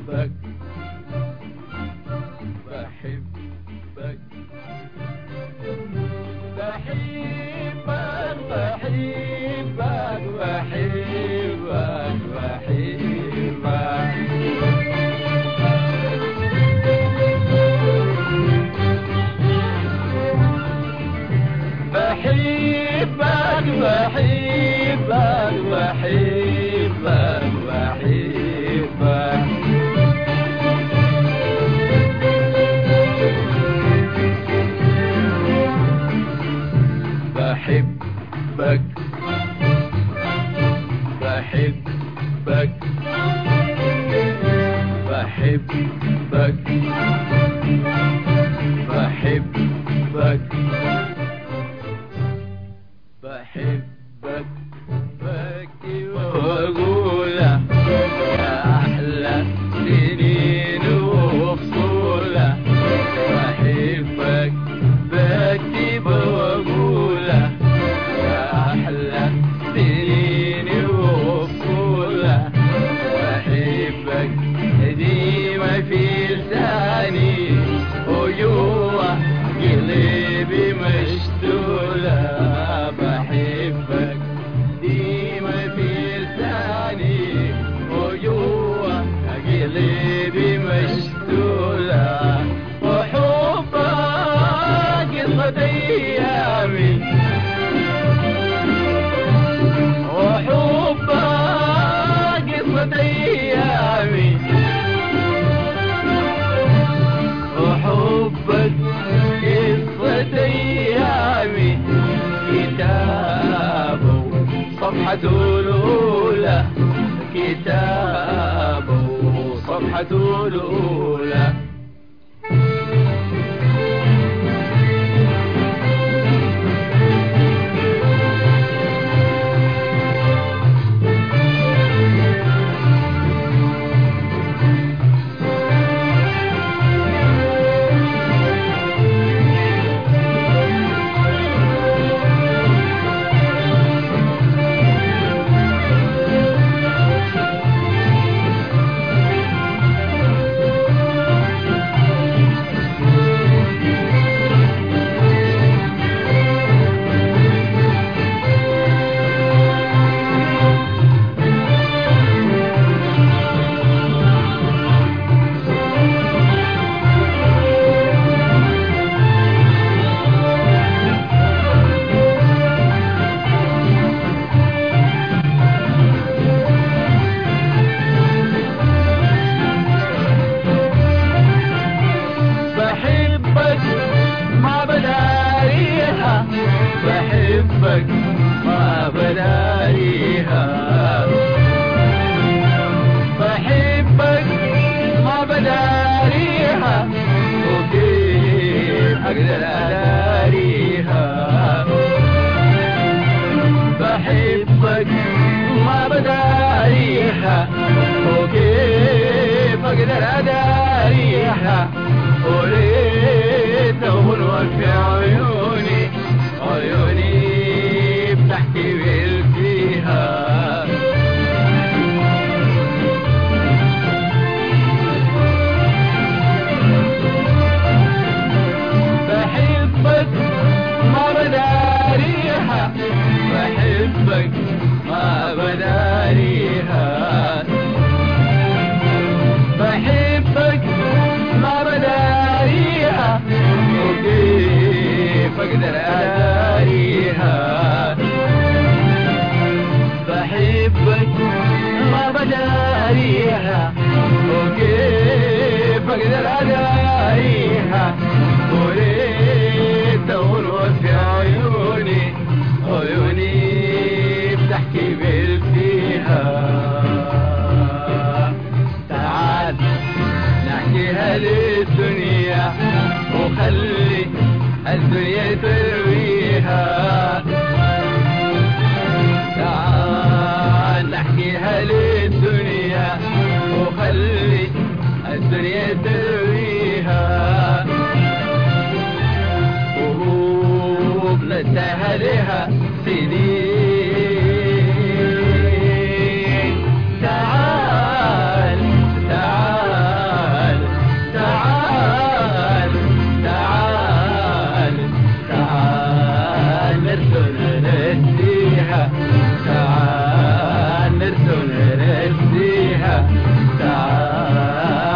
تعال تعال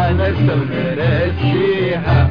نرسم نرسيها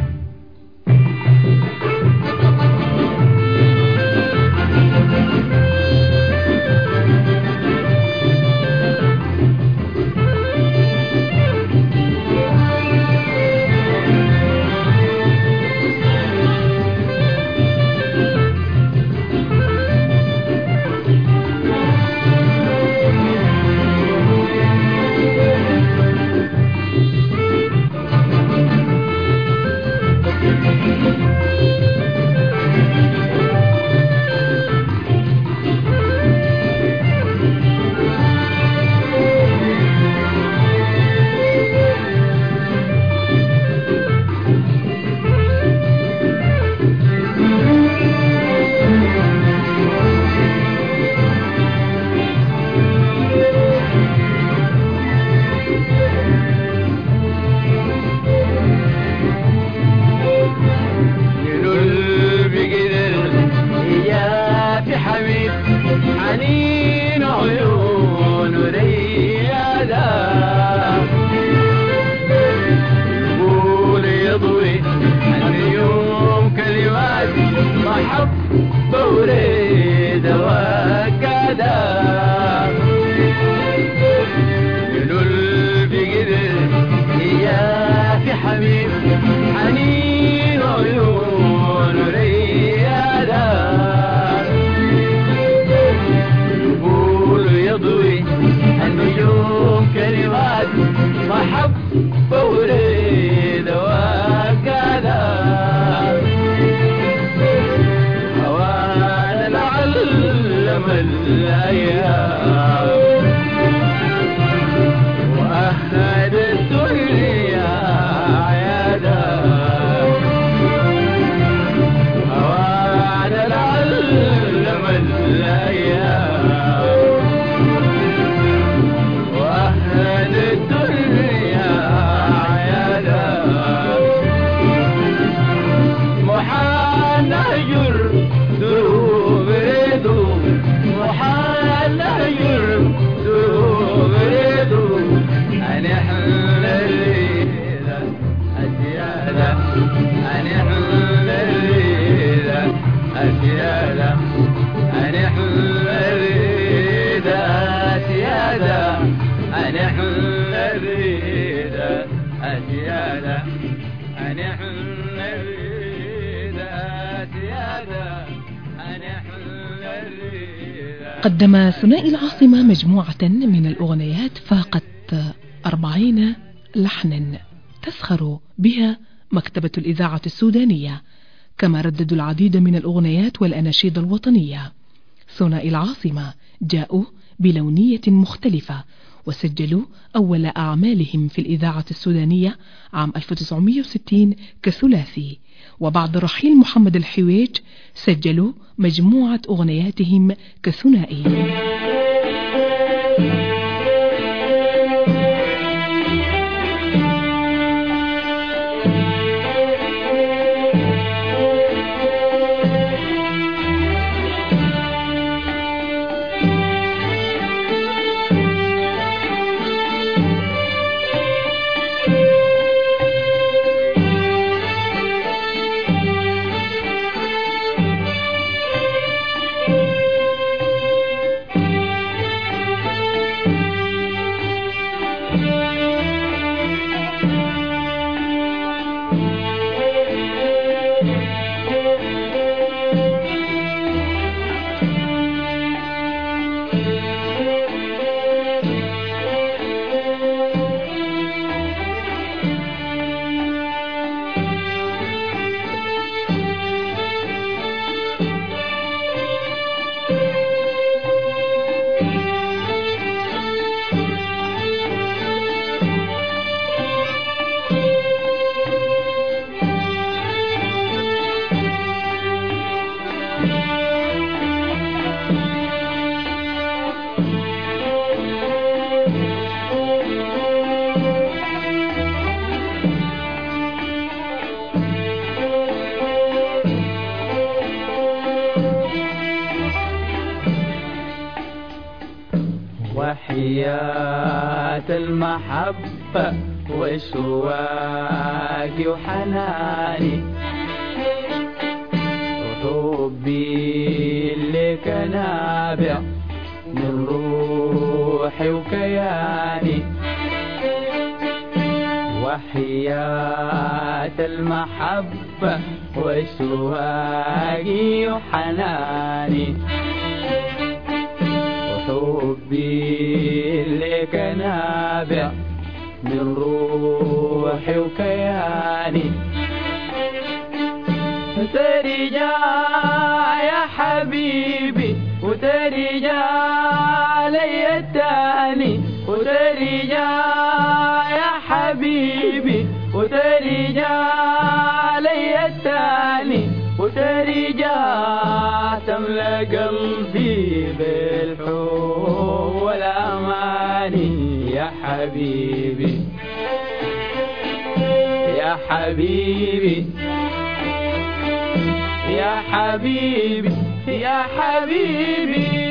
قدم ثنائي العاصمة مجموعة من الأغنيات فاقت أربعين لحنا تسخر بها مكتبة الإذاعة السودانية، كما رددوا العديد من الأغنيات والأناشيد الوطنية. ثنائي العاصمة جاءوا بلونية مختلفة وسجلوا أول أعمالهم في الإذاعة السودانية عام ألف وتسعمائة وستين كثلاثي، وبعد رحيل محمد الحويج سجلوا مجموعة أغنياتهم كثنائي. وحياة المحبة واشواقي وحناني وحبي لك نابع من روحي وكياني وحياة المحبة واشواقي وحناني وحبي لك نابع من روحي وكياني وترجع يا حبيبي وترجع لي التاني وترجع يا حبيبي وترجع لي التاني وترجع تملأ قلبي بالحب والأماني يا حبيبي يا حبيبي يا حبيبي يا حبيبي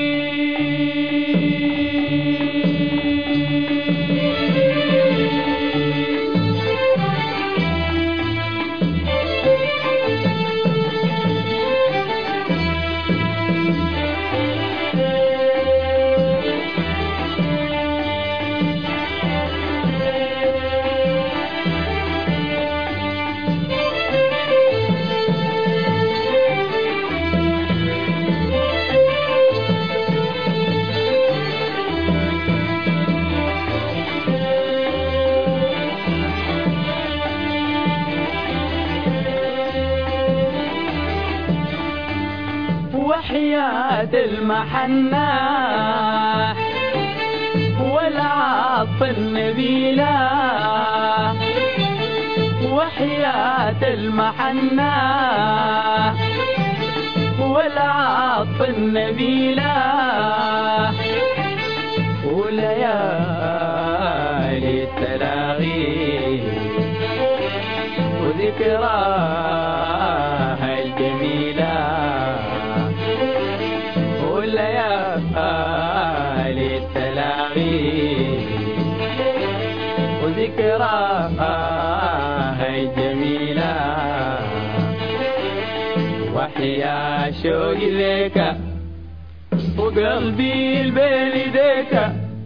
وحياة المحنة والعطف النبيلة وحياة المحنة والعطف النبيلة وليالي التلاغي وذكراها الجميلة وليالي التلاغي وذكراها الجميلة وحيا شوقي لك وقلبي البين يديك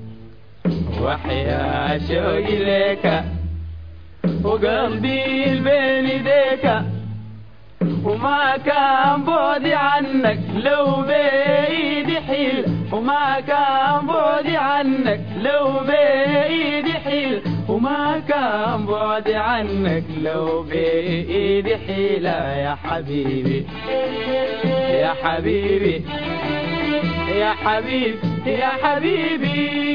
وحيا شوقي لك وقلبي البين يديك وما كان بعدي عنك لو بيدي حيل وما كان بعدي عنك لو بيدي حيل وما كان بعدي عنك لو بيدي حيلة يا حبيبي يا حبيبي يا حبيبي يا حبيبي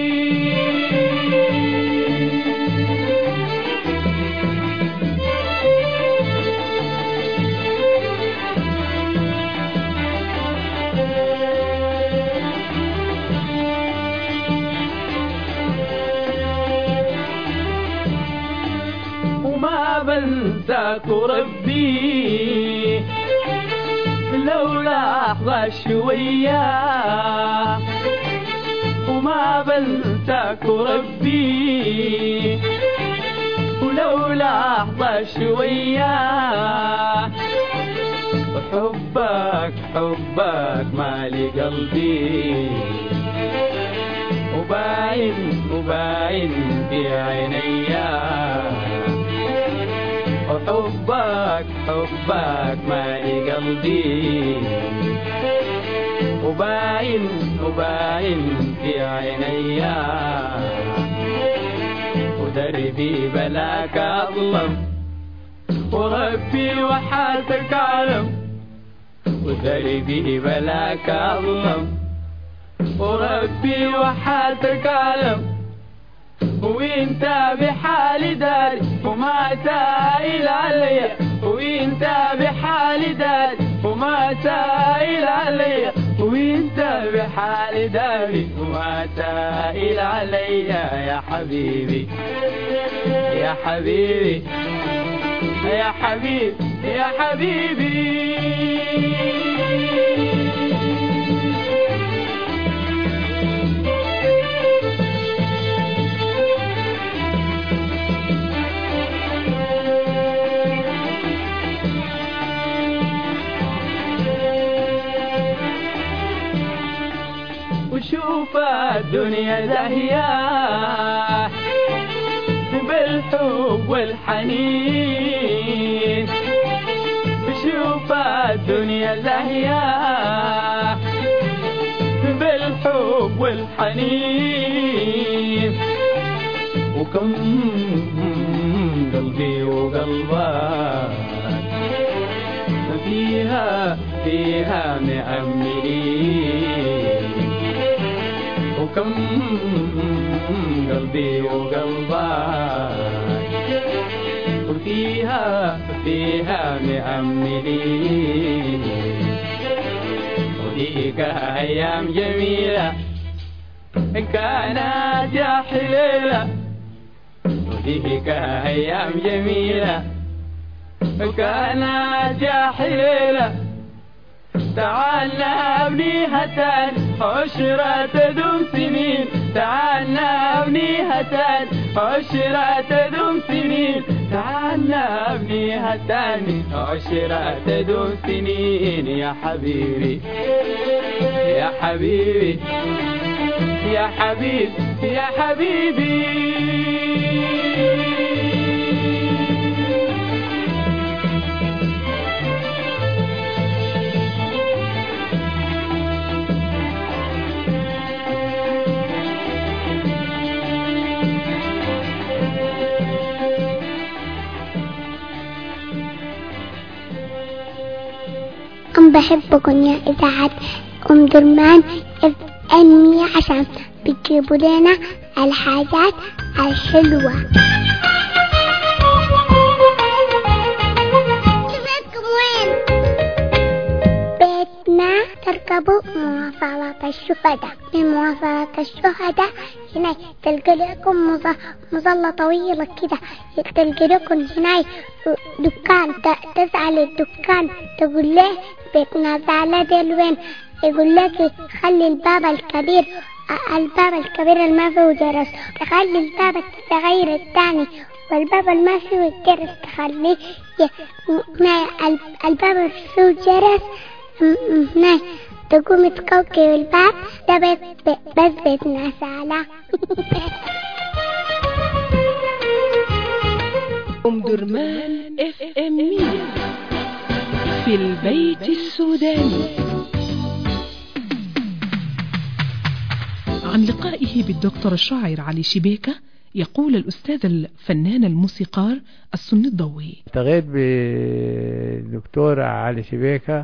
وما بنساك ربي لو لحظة شوية وما بنساك ربي ولو لحظة شوية وحبك حبك مالي قلبي وباين وباين في عينيا وحبك حبك مالي قلبي وباين وباين في عينيا ودربي بلاك أظلم وربي وحالتك أعلم ودربي بلاك أظلم وربي وحالتك أعلم وانت بحالي داري وما سائل عليا وانت بحالي داري وما سائل عليا وانت بحالي داري وما سائل عليا يا حبيبي يا حبيبي يا حبيبي يا حبيبي الدنيا زاهية بالحب والحنين بشوف الدنيا زاهية بالحب والحنين وكم قلبي وقلبك فيها فيها مأملين وكم قلبي وقلبك وفيها فيها مأملين وديك أيام جميلة كانت يا حليلة وديك أيام جميلة كانت يا حليلة تعالنا ابنيها تاني عشرة تدوم سنين تعالنا ابنيها تاني عشرة تدوم سنين تعالنا ابنيها تاني عشرة تدوم سنين يا حبيبي يا حبيبي يا حبيبي يا حبيبي أم بحبكم يا إذاعة أم درمان اف ام عشان بتجيبوا لنا الحاجات الحلوة. بيتكم وين؟ بيتنا تركبوا مواصلات الشهداء. من مواصلات الشهداء هناك تلقى لكم مظلة طويلة كده، تلقى لكم هناك دكان، تسأل الدكان تقول له بيتنا زعلة ديل وين، يقول لك خلي الباب الكبير الباب الكبير اللي ما فيه جرس تخلي الباب الصغير الثاني، والباب اللي ما فيه جرس تخليه الباب اللي فيه جرس هناك تقوم تكوكب الباب. ده بس بس بيتنا زعلة. أم درمان اف ام في البيت السوداني. عن لقائه بالدكتور الشاعر علي شبيكة يقول الأستاذ الفنان الموسيقار السني الضوي: التقيت بالدكتور علي شبيكة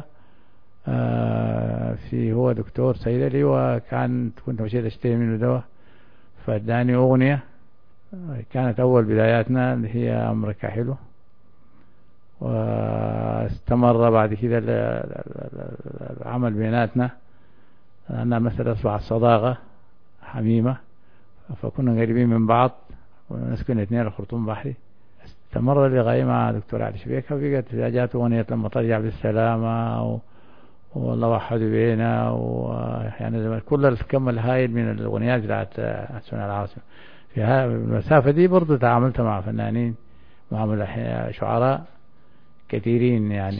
في هو دكتور صيدلي، وكان كنت مشيت اشتري منه دواء فاداني أغنية كانت أول بداياتنا اللي هي أمرك حلو، واستمر بعد كده العمل بيناتنا أنها مثل أصبح الصداقة حميمة، فكنا قريبين من بعض ونسكن اثنين الخرطوم بحري. استمر لغاية مع دكتور علي شبيكة، وبقت جات أغنية لما ترجع بالسلامة و... والله وحد بينا، ويعني كل الكم الهائل من الأغنيات بتاعت سنة العاصمة. في المسافة دي برضو تعاملت مع فنانين مع شعراء كثيرين يعني.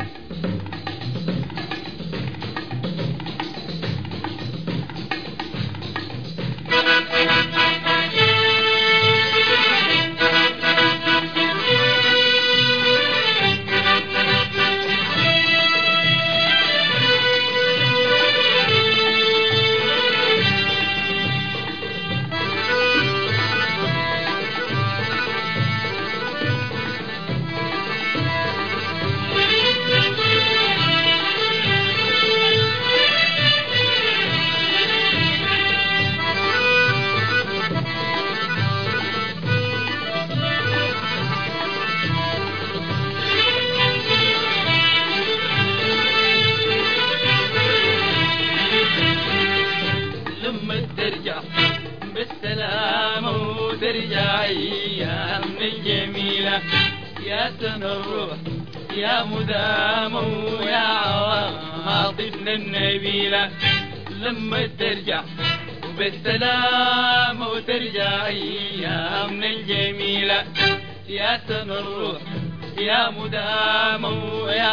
الروح يا مدام ويا عواطفنا النبيلة لما ترجع بالسلام وترجع أيامنا الجميلة يا سنة الروح يا مدام ويا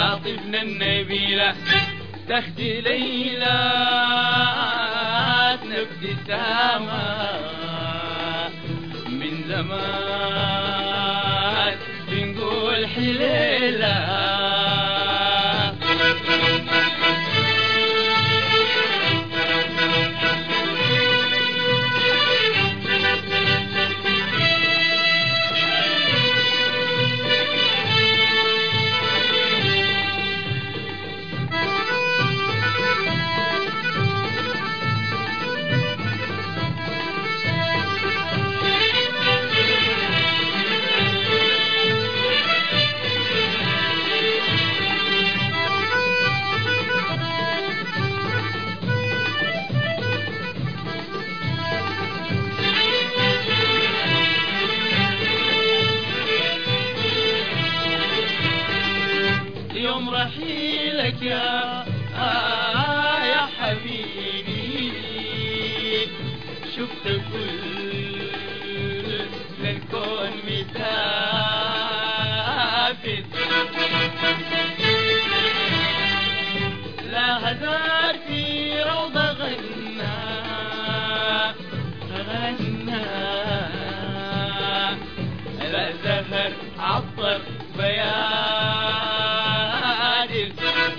عواطفنا النبيلة تخدي ليلاتنا ابتسامة من زمان بنقول حليلة يوم رحيلك يا آه يا حبيبي شفت كل الكون مسافر لا هزار في روضة غنى غنى لا زهر عطر بيادر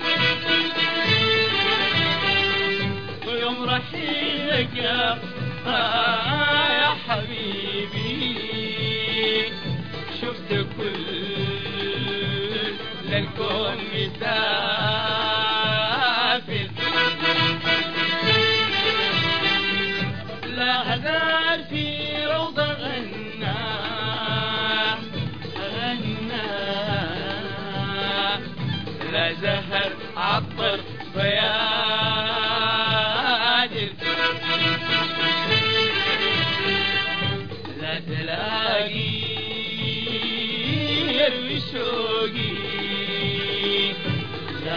ويوم رحيلك يا آه يا حبيبي شفت كل الكون مسافر لا هزار في روضة غنى غنى لا زهر عطر بيادر لا تلاقي يروي شوقي لا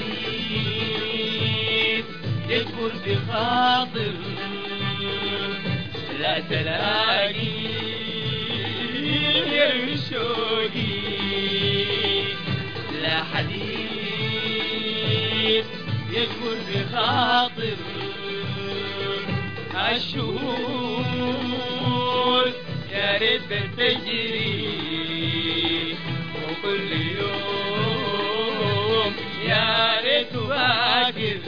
حديث يكبر بخاطر لا تلاقي يروي شوقي لا حديث يكبر بخاطر الشهور يا ريت تجري وكل يوم يا ريت باكر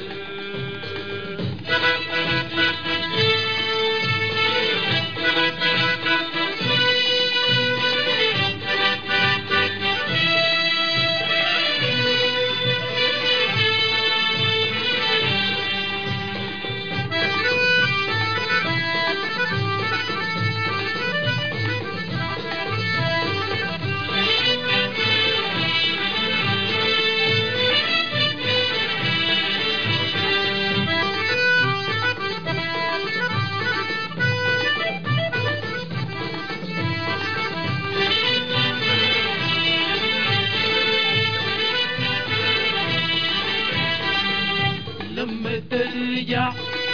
لما ترجع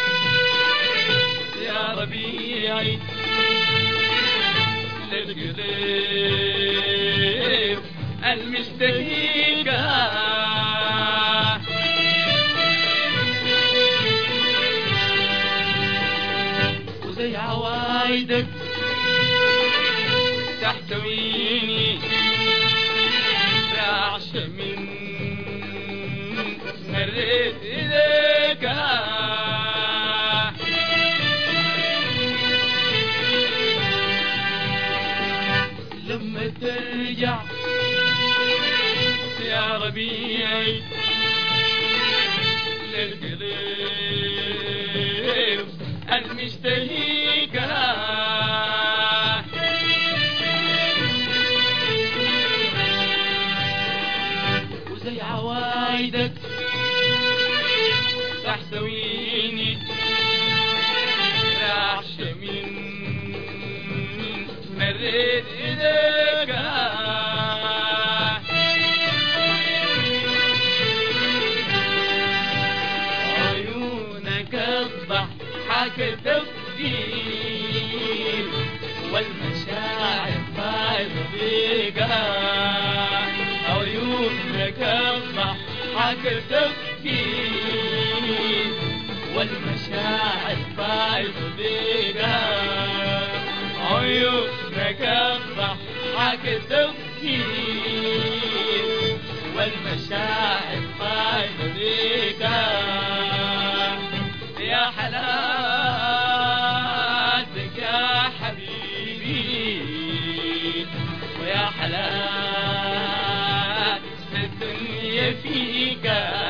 يا ربيعي للقلب المشتهيكا وزي عوايدك تحتويني رعش من مريت إليك لما ترجع يا ربيعي للقلب المشتهيك وزي عوايدك تحتويني رعش من مريت إليك عيونك الضحك تبديل والمشاعر فايضة بيك عيونك الضحك تبديل والمشاعر فايضة التوفيق والمشاعر قايمة بيك يا حلاتك يا حبيبي ويا حلات الدنيا فيك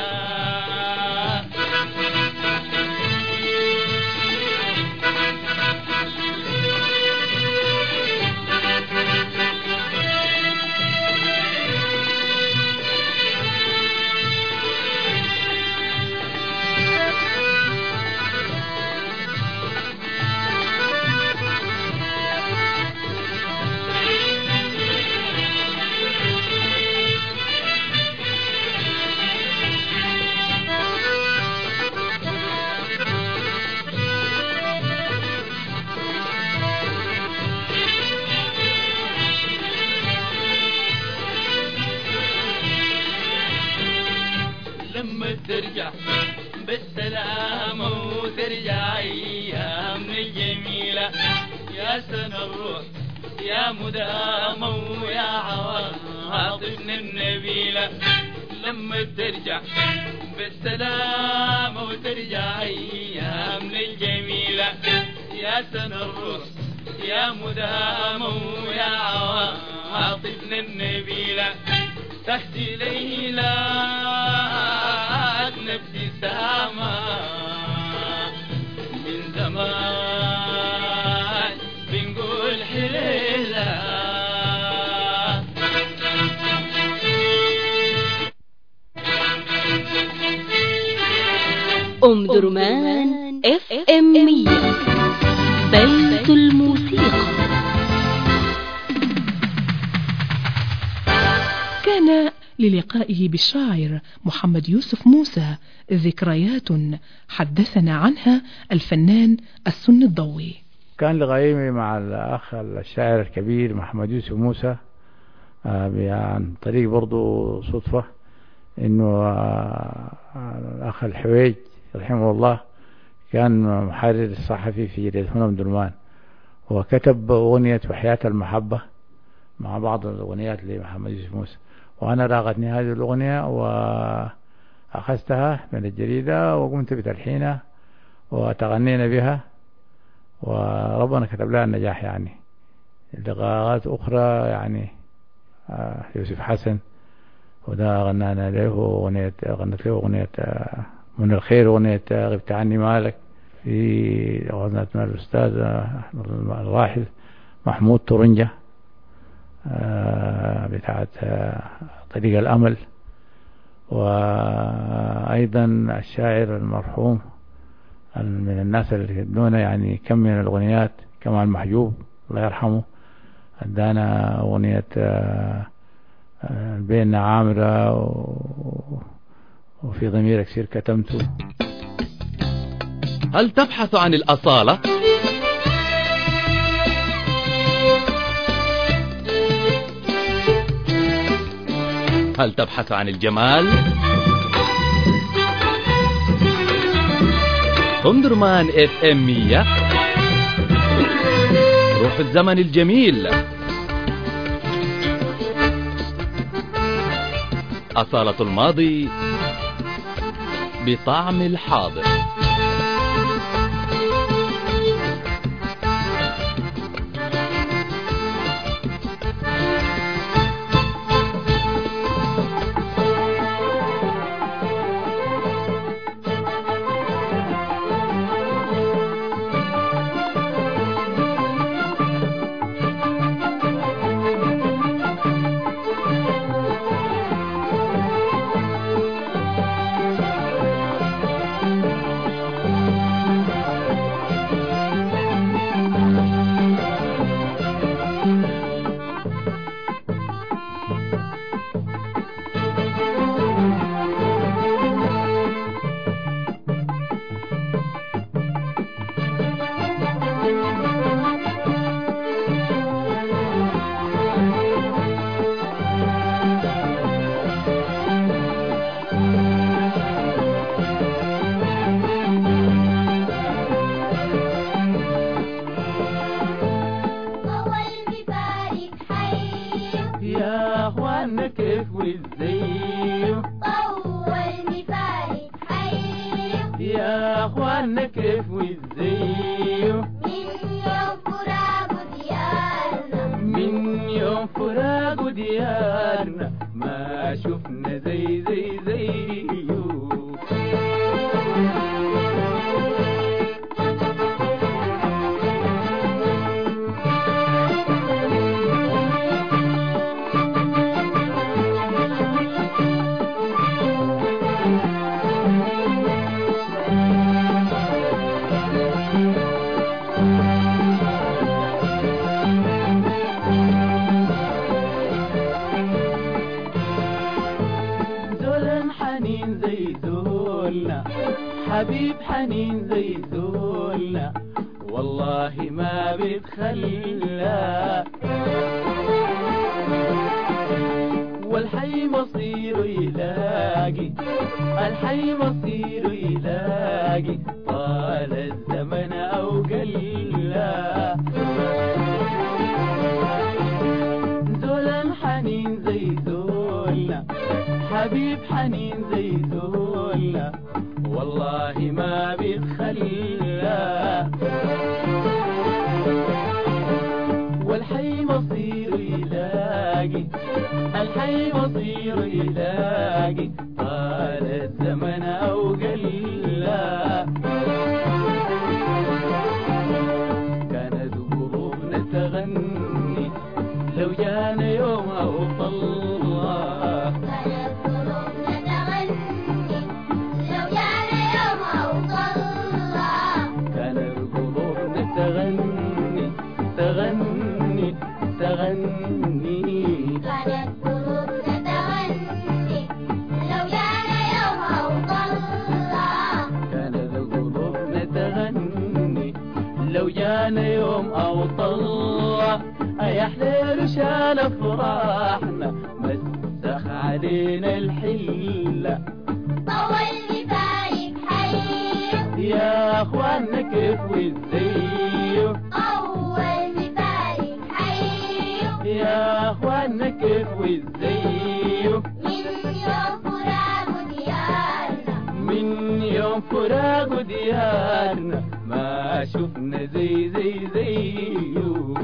لما ترجع بالسلامة وترجع أيامنا الجميلة يا سنة الروح يا مدامة ويا عواطفنا النبيلة لما ترجع بالسلامة وترجع أيامنا الجميلة يا سنة الروح يا مدامة ويا عواطفنا النبيلة تحتي ليلى نفسي سامة من زمان بنقول حليلة أم درمان اف ام مية بيت الموسيقى. كان للقائه بالشاعر محمد يوسف موسى ذكريات حدثنا عنها الفنان السن الضوي. كان لقائي مع الأخ الشاعر الكبير محمد يوسف موسى عن طريق برضو صدفة إنه الأخ الحويج رحمه الله كان محرر الصحفي في جريدة هنا من درمان، وكتب أغنية وحياة المحبة مع بعض الأغنيات لمحمد يوسف موسى، وأنا راغتني هذه الأغنية وأخذتها من الجريدة وقمت بتلحينها وتغنينا بها، وربنا كتب لها النجاح. يعني لقاءات أخرى يعني يوسف حسن وده غنانا له أغنية، غنت له أغنية من الخير، أغنية غبت عني مالك، في غنت مع الأستاذ الراحل محمود تورنجة بتاعت طريق الأمل، وأيضا الشاعر المرحوم من الناس اللي ادونا يعني كم من الأغنيات كمال محجوب الله يرحمه ادانا أغنية بيننا عامرة وفي ضميرك سير كتمته. هل تبحث عن الأصالة؟ هل تبحث عن الجمال؟ أم درمان اف ام مية روح الزمن الجميل، أصالة الماضي بطعم الحاضر. يا اخوانا كيف وازاي طول فارق حي يا اخوانا كيف وازاي من يوم فراق ديارنا من يوم فراق ديارنا ما شفنا زي زي زي حبيب حنين زي ذولنا والله ما بيتخلى والحي مصيره يلاقي الحي مصيره يلاقي طال الزمن أو قلا ذولا حنين زي ذولنا حبيب حنين زي ذولنا والله ما بيتخلى والحي مصير يلاقي الحي مصير يلاقي طال الزمن أو قلا كانت قلوبنا تغني لو جانا يوم أو طلع تغني تغني تغني كانت قلوبنا تغني لو جانا يوم أو طلع كانت قلوبنا تغني لو جانا يوم أو طلع يا حليل شال أفراحنا مسخ علينا الحلة طول فارق حي يا أخوانا كيف وازاي أول فارق حي يا أخوانا كيف وازاي من يوم فراق ديارنا من يوم فراق ديارنا ما شفنا زي زي زيه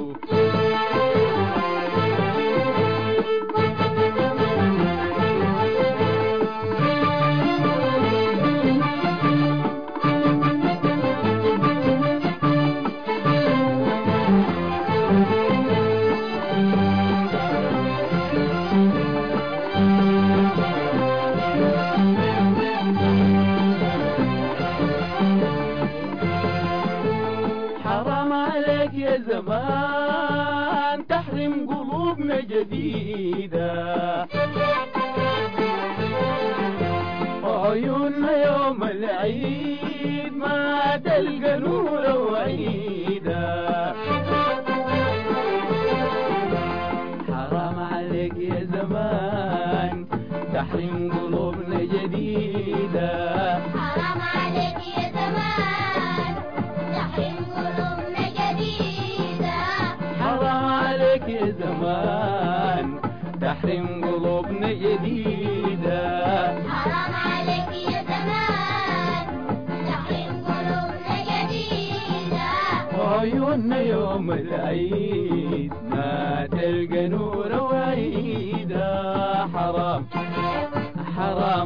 يا زمان تحرم قلوبنا جديدة عيوننا يوم العيد ما تلقى نور وعيدة حرام عليك يا زمان تحرم قلوبنا جديدة حرام عليك يا زمان تحرم قلوبنا جديدة حرام عليك يا زمان تحرم قلوبنا جديدة حرام عليك يا زمان تحرم قلوبنا جديدة عيوننا يوم العيد ما تلقى نور وعيدة حرام حرام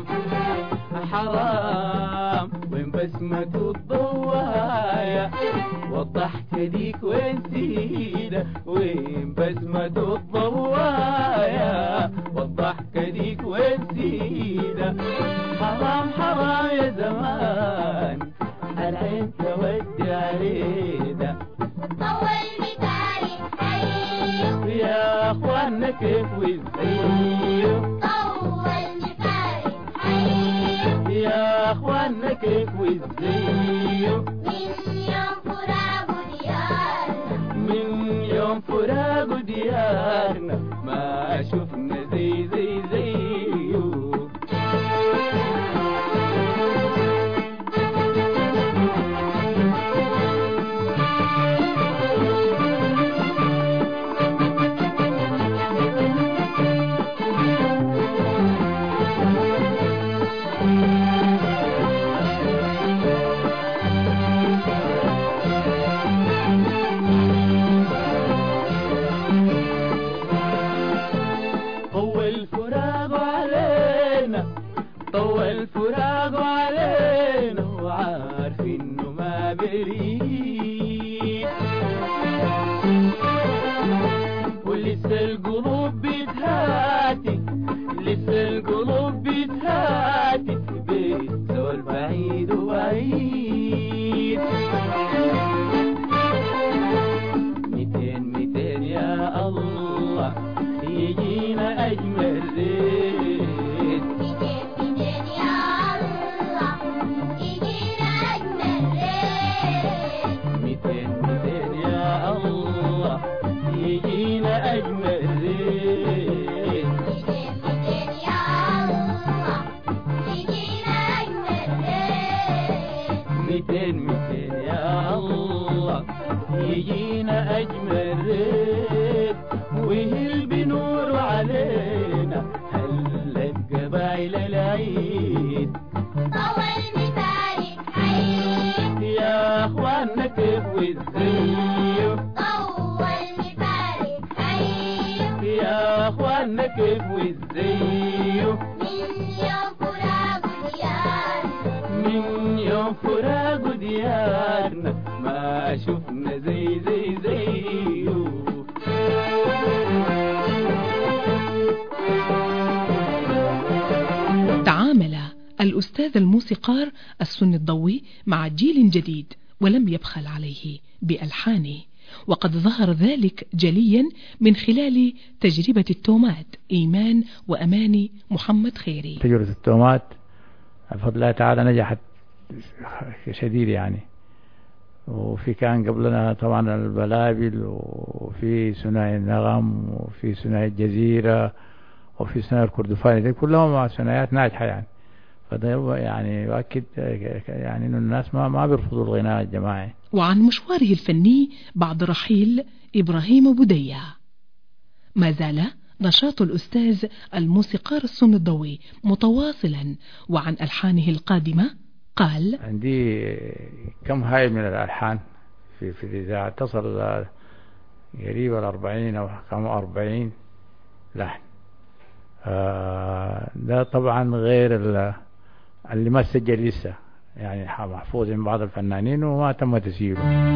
حرام وين بسمة الضوايا والضحكة ديك وين سيدة وين بسمة الضوايا والضحكة ديك وين سيدة حرام حرام يا زمان العين تودي علينا طول بتاريخ حي يا اخوانا كيف وازاي طول بتاريخ حي يا اخوانا كيف وازاي من يوم فراق ديارنا من يوم فراق ديارنا ما شفنا زي زي زيه طول فراق علينا طول فراق علينا وعارف انه ما بريد ولسه القلوب بتهاتي لسه القلوب بتهاتي في بيت زول بعيد وبعيد ميتين ميتين يا الله يجينا أجمل ريت ميتين ميتين يا الله يجينا أجمل ريت ميتين ميتين يا الله يجينا أجمل ريت ميتين ميتين يا الله يجينا أجمل ريت ميتين ميتين يا الله يجينا أجمل ريت وهل بنور علينا هلت قبايل العيد طول مثالك عيد يا اخوانا كيف والزيه طول مثالك عيد يا اخوانا كيف والزيه من يوم فراق ديارنا من يوم فراق ديارنا ما شفنا زي زي زيه تعامل الأستاذ الموسيقار السني الضوي مع جيل جديد ولم يبخل عليه بألحانه، وقد ظهر ذلك جليا من خلال تجربة التومات إيمان وأماني محمد خيري. تجربة التومات بفضل الله تعالى نجحت شديد يعني، وفي كان قبلنا طبعا البلابل وفي ثنائي النغم وفي ثنائي الجزيرة وفي ثنائي الكردفاني، دي كلهم ثنائيات ناجحة يعني. فده يعني يؤكد يعني إنه الناس ما ما بيرفضوا الغناء الجماعي. وعن مشواره الفني بعد رحيل إبراهيم بودية، ما زال نشاط الأستاذ الموسيقار السني الضوي متواصلا، وعن ألحانه القادمة قال: عندي كم هاي من الألحان في في الإذاعة تصل قريب الأربعين أو كم أربعين لحن. آه ده طبعا غير اللي ما سجل لسه يعني محفوظ من بعض الفنانين وما تم تسجيله.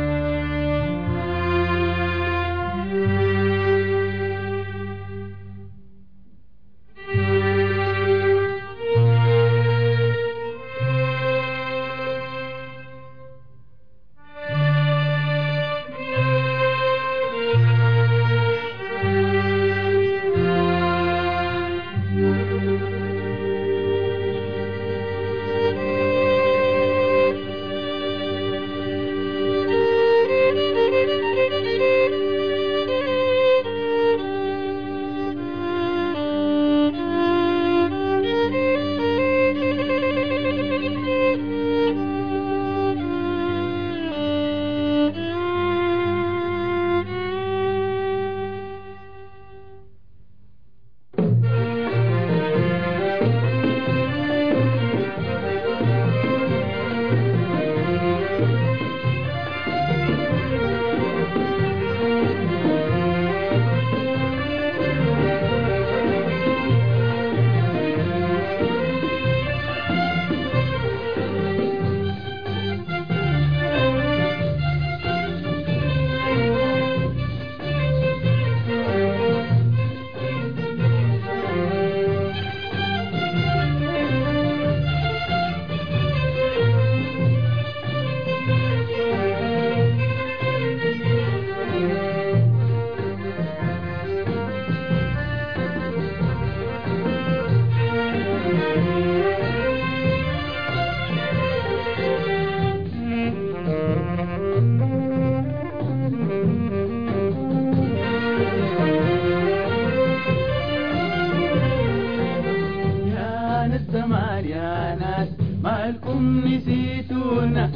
مالكم نسيتونا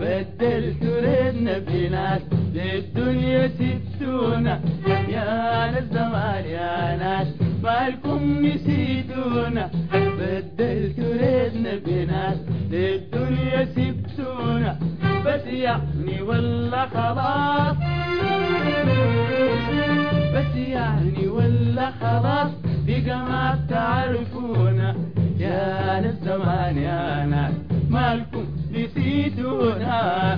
بدلتوا ردنا بناس للدنيا سبتونا يا ناس زمان يا ناس مالكم نسيتونا بدلتوا ردنا بناس للدنيا سبتونا بس يعني والله خلاص بس يعني والله خلاص في بقى ما بتعرفونا يا ناس زمان يا ناس مالكم نسيتونا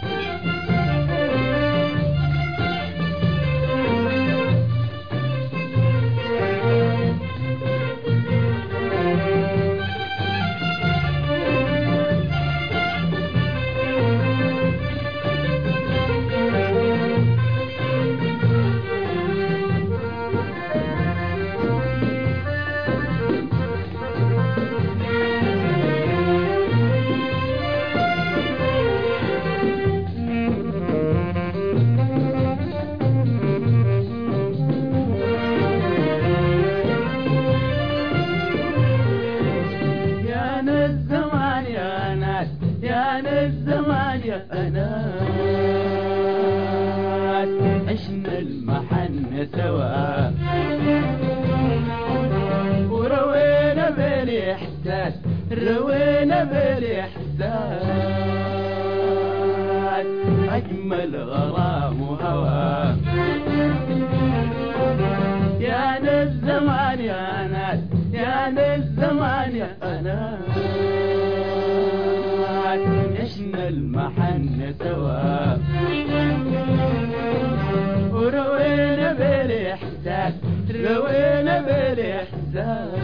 عشنا المحنة سوا وروينا بالإحساس روينا بالإحساس أجمل غرام وهوى يا ناس زمان يا ناس يا ناس زمان يا ناس عشنا المحنة سوا وروينا بالإحساس روينا بالإحساس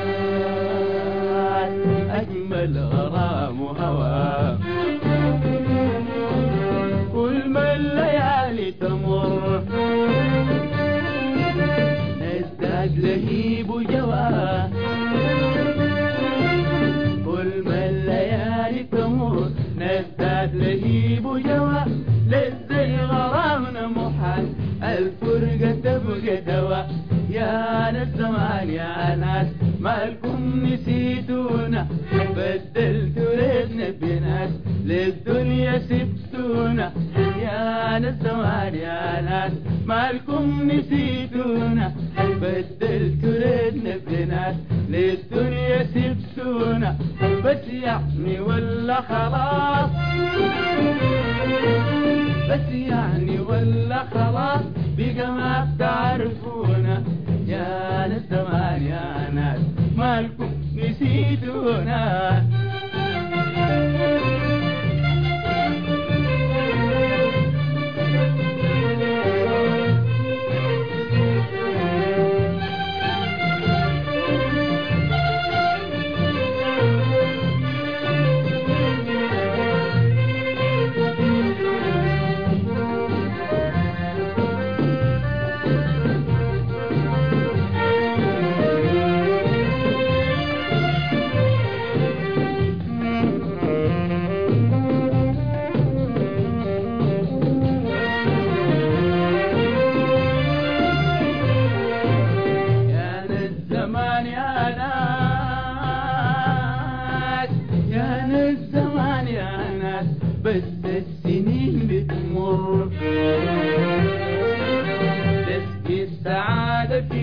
أجمل غرام وهوى كل ما الليالي تمر نزداد لهيب وجوى كل ما الليالي تمر نزداد لهيب وجوى لزي غرامنا محال الفرقة تبقى دواء يا ناس زمان يا ناس مالكم نسيتونا بدلتوا ريتنا بناس للدنيا سبتونا يا ناس زمان يا ناس مالكم نسيتونا بدلتوا ريتنا بناس للدنيا سبتونا بس يعني ولا خلاص بس يعني ولا خلاص بقى ما بتعرفونا يا ناس زمان يا ناس مالكم نسيتونا بس السنين بتمر تسقي السعادة في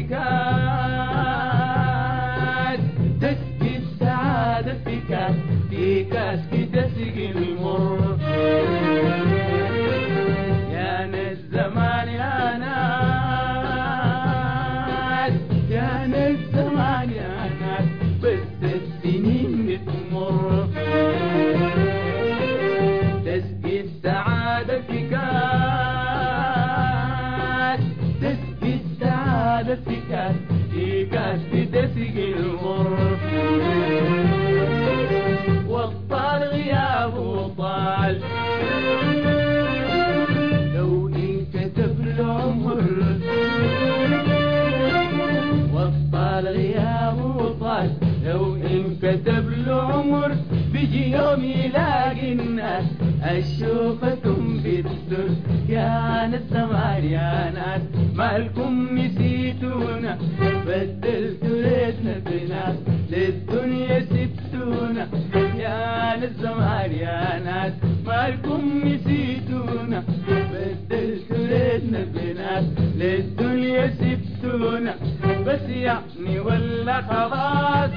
كاس تسقي السعادة في كاس في كاس في تسقي المر يا ناس زمان يا ناس يا ناس زمان يا ناس بس السنين بتمر تسقي السعادة في كاس تسقي السعادة في كاس في كاس بتسقي المر والطال غيابه طال لو انكتب العمر والطال غيابه طال لو انكتب العمر بيجي يوم يلاقي الناس أشوفكم بالدر يا ناس زمان يا ناس مالكم نسيتونا بدلتوا ريتنا بناس للدنيا سبتونا يا ناس زمان يا ناس مالكم نسيتونا بدلتوا ريتنا بناس للدنيا سبتونا بس يعني ولا خلاص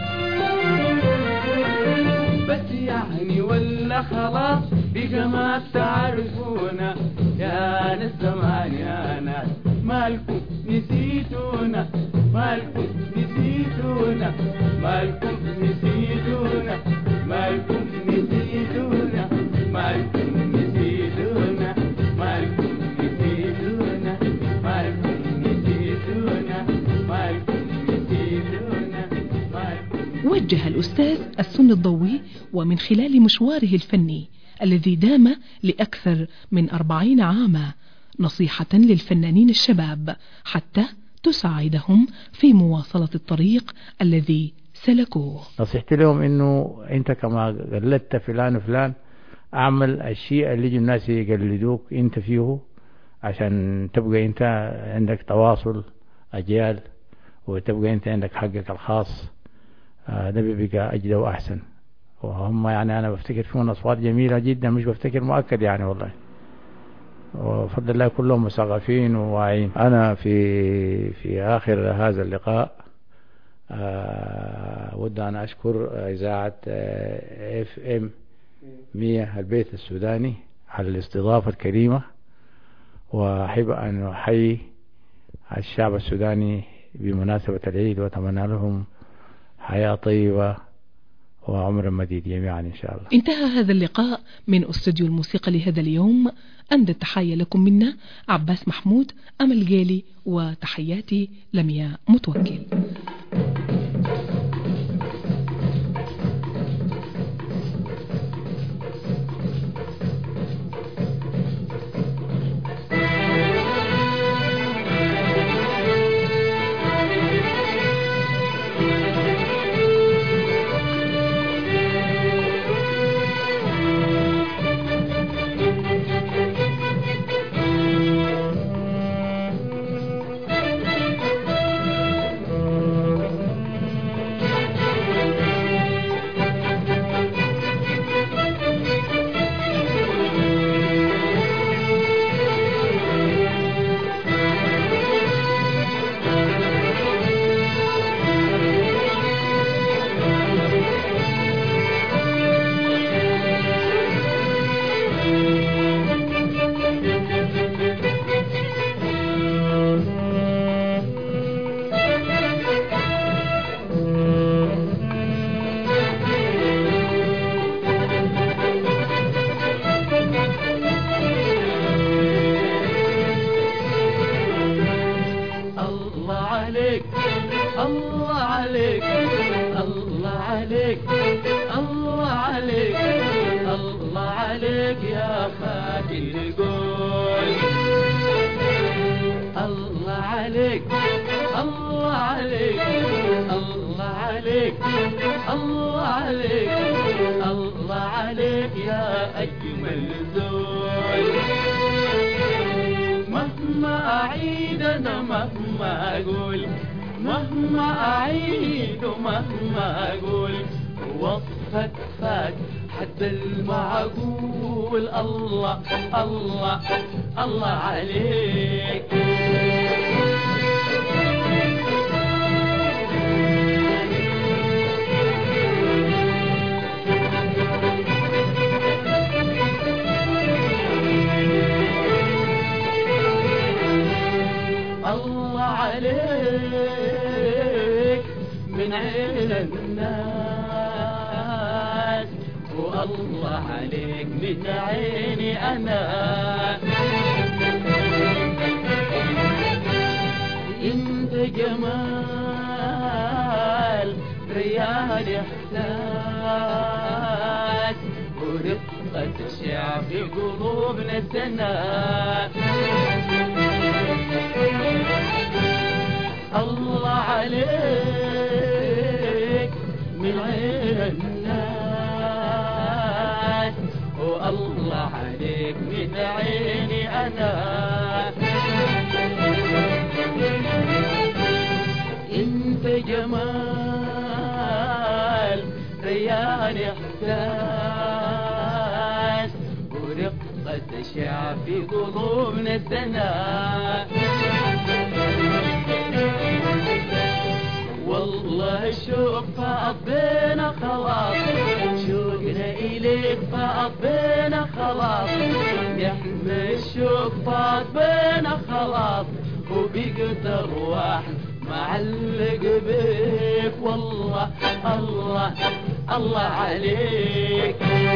بس يعني ولا خلاص بقى ما تعرفونا يا ناس زمان يا ناس مالكم نسيتونا مالكم نسيتونا نسيتونا مالكم نسيتونا مالكم نسيتونا مالكم نسيتونا مالكم نسيتونا مالكم نسيتونا مالكم نسيتونا مالكم. وجه الأستاذ السن الضوي ومن خلال مشواره الفني الذي دام لأكثر من أربعين عاما نصيحة للفنانين الشباب حتى تساعدهم في مواصلة الطريق الذي سلكوه. نصيحتي لهم إنه أنت كما قلدت فلان وفلان أعمل الشيء اللي يجي الناس يقلدوك أنت فيه عشان تبقى أنت عندك تواصل أجيال وتبقى أنت عندك حقك الخاص. ده بيبقى أجدى وأحسن. وهم يعني أنا بفتكر فيهم أصوات جميلة جدا مش بفتكر مؤكد يعني والله وفضل الله كلهم مثقفين وواعين. أنا في في آخر هذا اللقاء أود أن أشكر إذاعة اف ام مية البيت السوداني على الاستضافة الكريمة وأحب أن أحيي الشعب السوداني بمناسبة العيد وأتمنى لهم حياة طيبة وعمر مديد جميعا إن شاء الله. انتهى هذا اللقاء من استوديو الموسيقى لهذا اليوم. أندى التحية لكم منا عباس محمود أمل جالي وتحياتي لميا متوكل. الله الله عليك الله عليك من عين الناس والله عليك من عيني أنا انت جمال ريال احساس ورقة الشعب في قلوبنا سنة الله عليك من عين الناس والله عليك من عيني أنا انت جمال ريان احساس ورقة شعب في قلوبنا سنة والله شوق فقضينا خلاص شوقنا إليك فقضينا خلاص نحمل الشوق فقضينا خلاص وبقدر واحد معلق بيك والله الله الله عليك.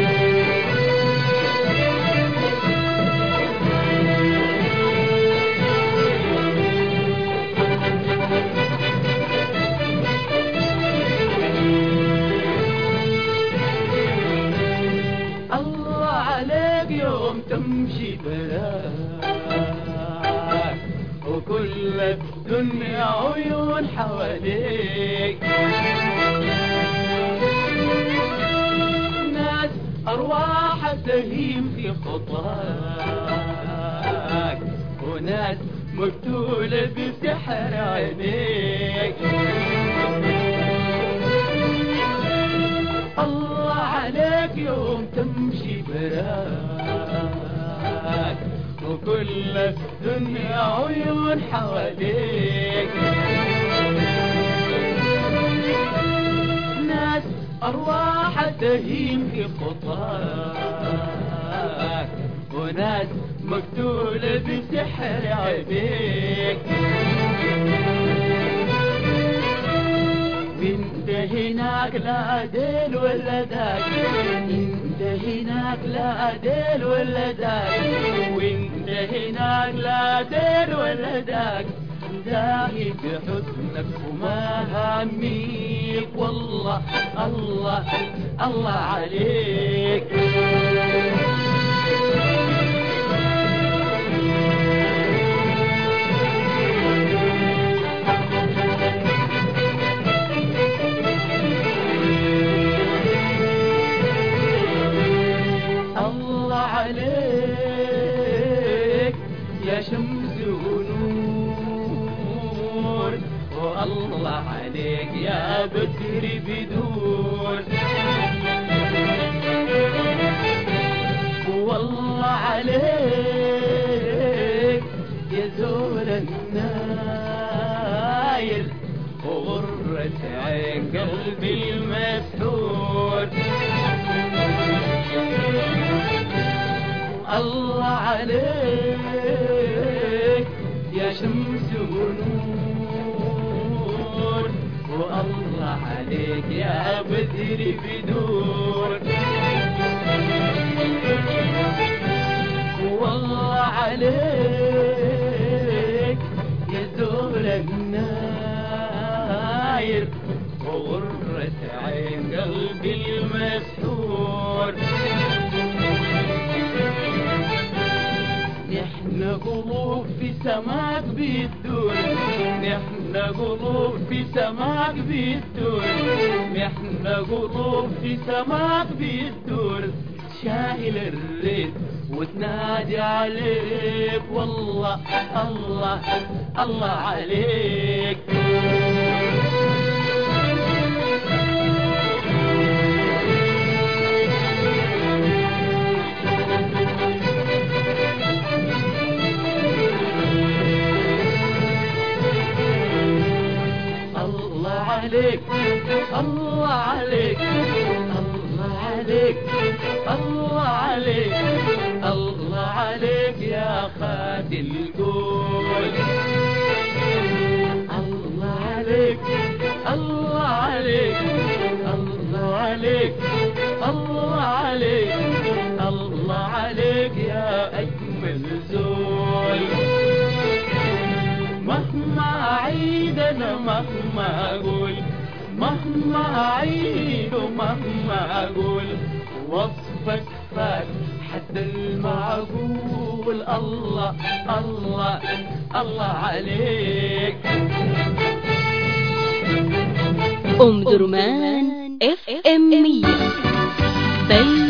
الله عليك يوم تمشي براك وكل الدنيا عيون حواليك، ناس أرواح تهيم في خطاك وناس مقتولة بسحر عينيك. الله عليك يوم تمشي براك وكل الدنيا عيون حواليك، ناس أرواح تهيم في خطاك وناس مقتولة بسحر عينيك. انت هناك لا ديل ولا داك، انت هناك لا ديل ولا داك، وانت هناك لا ديل ولا داك، داهي بحسنك وما هميك والله الله الله عليك. عليك يا شمس ونور، والله عليك يا بدر بدور، والله عليك يا زول النايل وغرة عين قلبي المسحور. الله عليك يا شمس ونور، والله عليك يا بدر بدور، والله عليك يا زول الناير وغرة عين قلبي المسحور. نحن قلوب في سماك بيدور، نحن قلوب في سماك بيدور، نحن قلوب في سماك بيدور، شايل الريد وتنادي عليك والله الله الله عليك. عليك الله عليك الله عليك الله عليك الله عليك يا خادي القول. الله عليك الله عليك الله عليك الله عليك الله عليك يا أجمل زول. مهما أعيد أنا مهما أقول، مهما أعيد ومهما أقول، وصفك فات حد المعقول. الله الله الله عليك. أم درمان اف ام مية